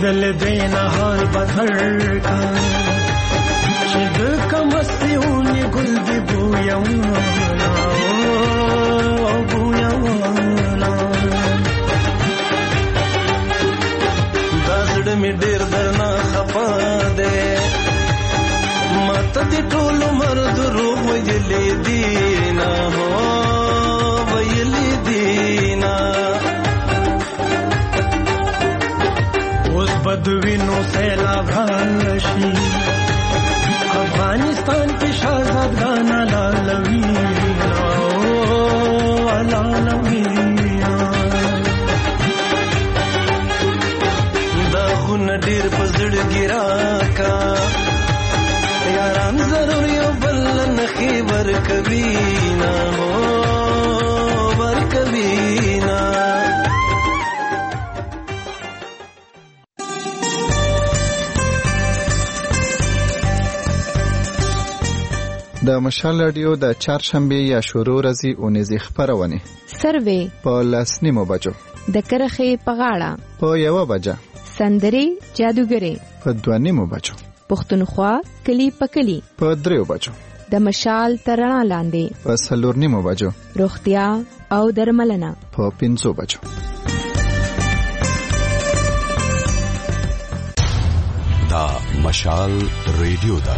دل دین حال بدر کا چې د کمستیونی ګل دی بویاونا بویاونا دا زړه می ډیر درنا خفا ده ماته دې ټول مرد روح ویلې دینا هو ویلې دینا اوس بدوینو سیلاب راشي افغانستان کې شاهزاد غانا لالوینا لالوینا دا خون ډیر پزړ ګرا کا یاران ضرور یو بل نخي ورکوینا هو ورکوینا د مشال رادیو د چهارشنبه یا شروع ورځې اونیزې خبرونه سروې په 10:09 بجو د کرخې په غاړه په 1 بجه سندري جادوګري په 2:09 بجو پښتونخوا کلی په کلی په 3 بجو د مشال ترڼا لاندې په 4:09 بجو روغتیا او درملنه په 5 بجو دا مشال ریډیو دا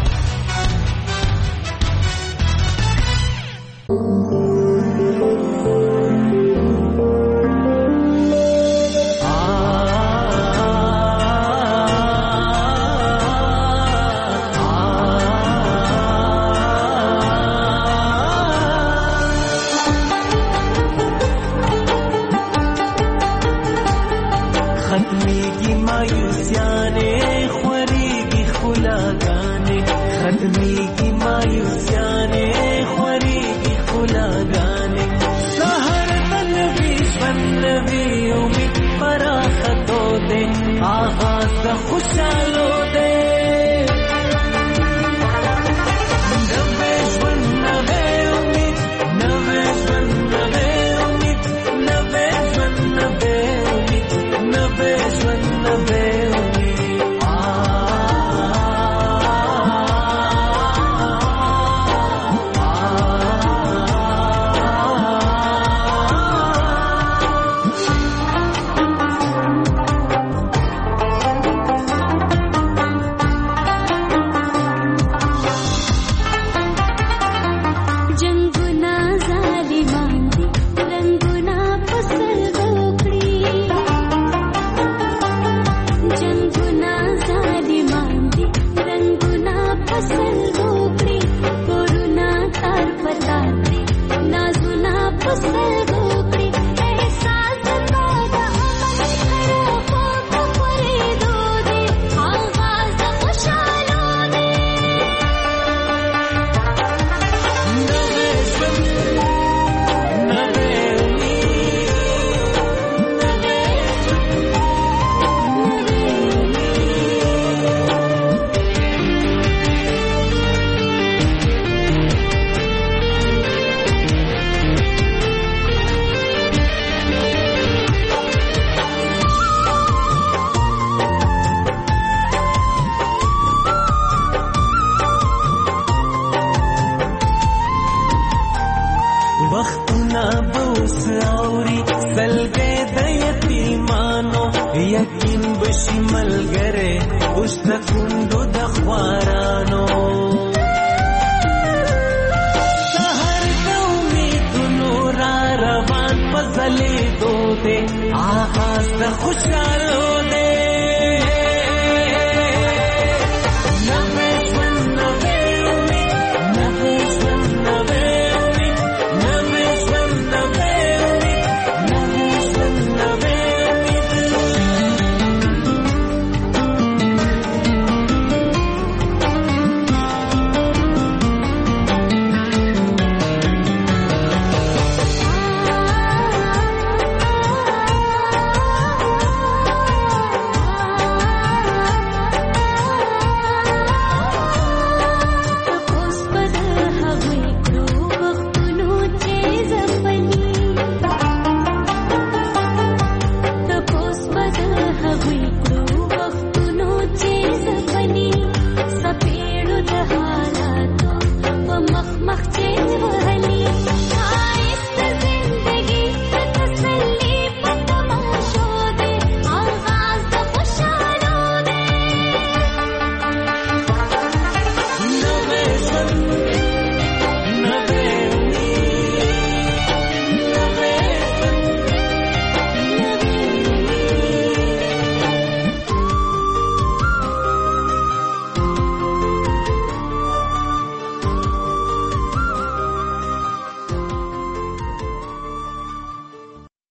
आगाज द खुशहालो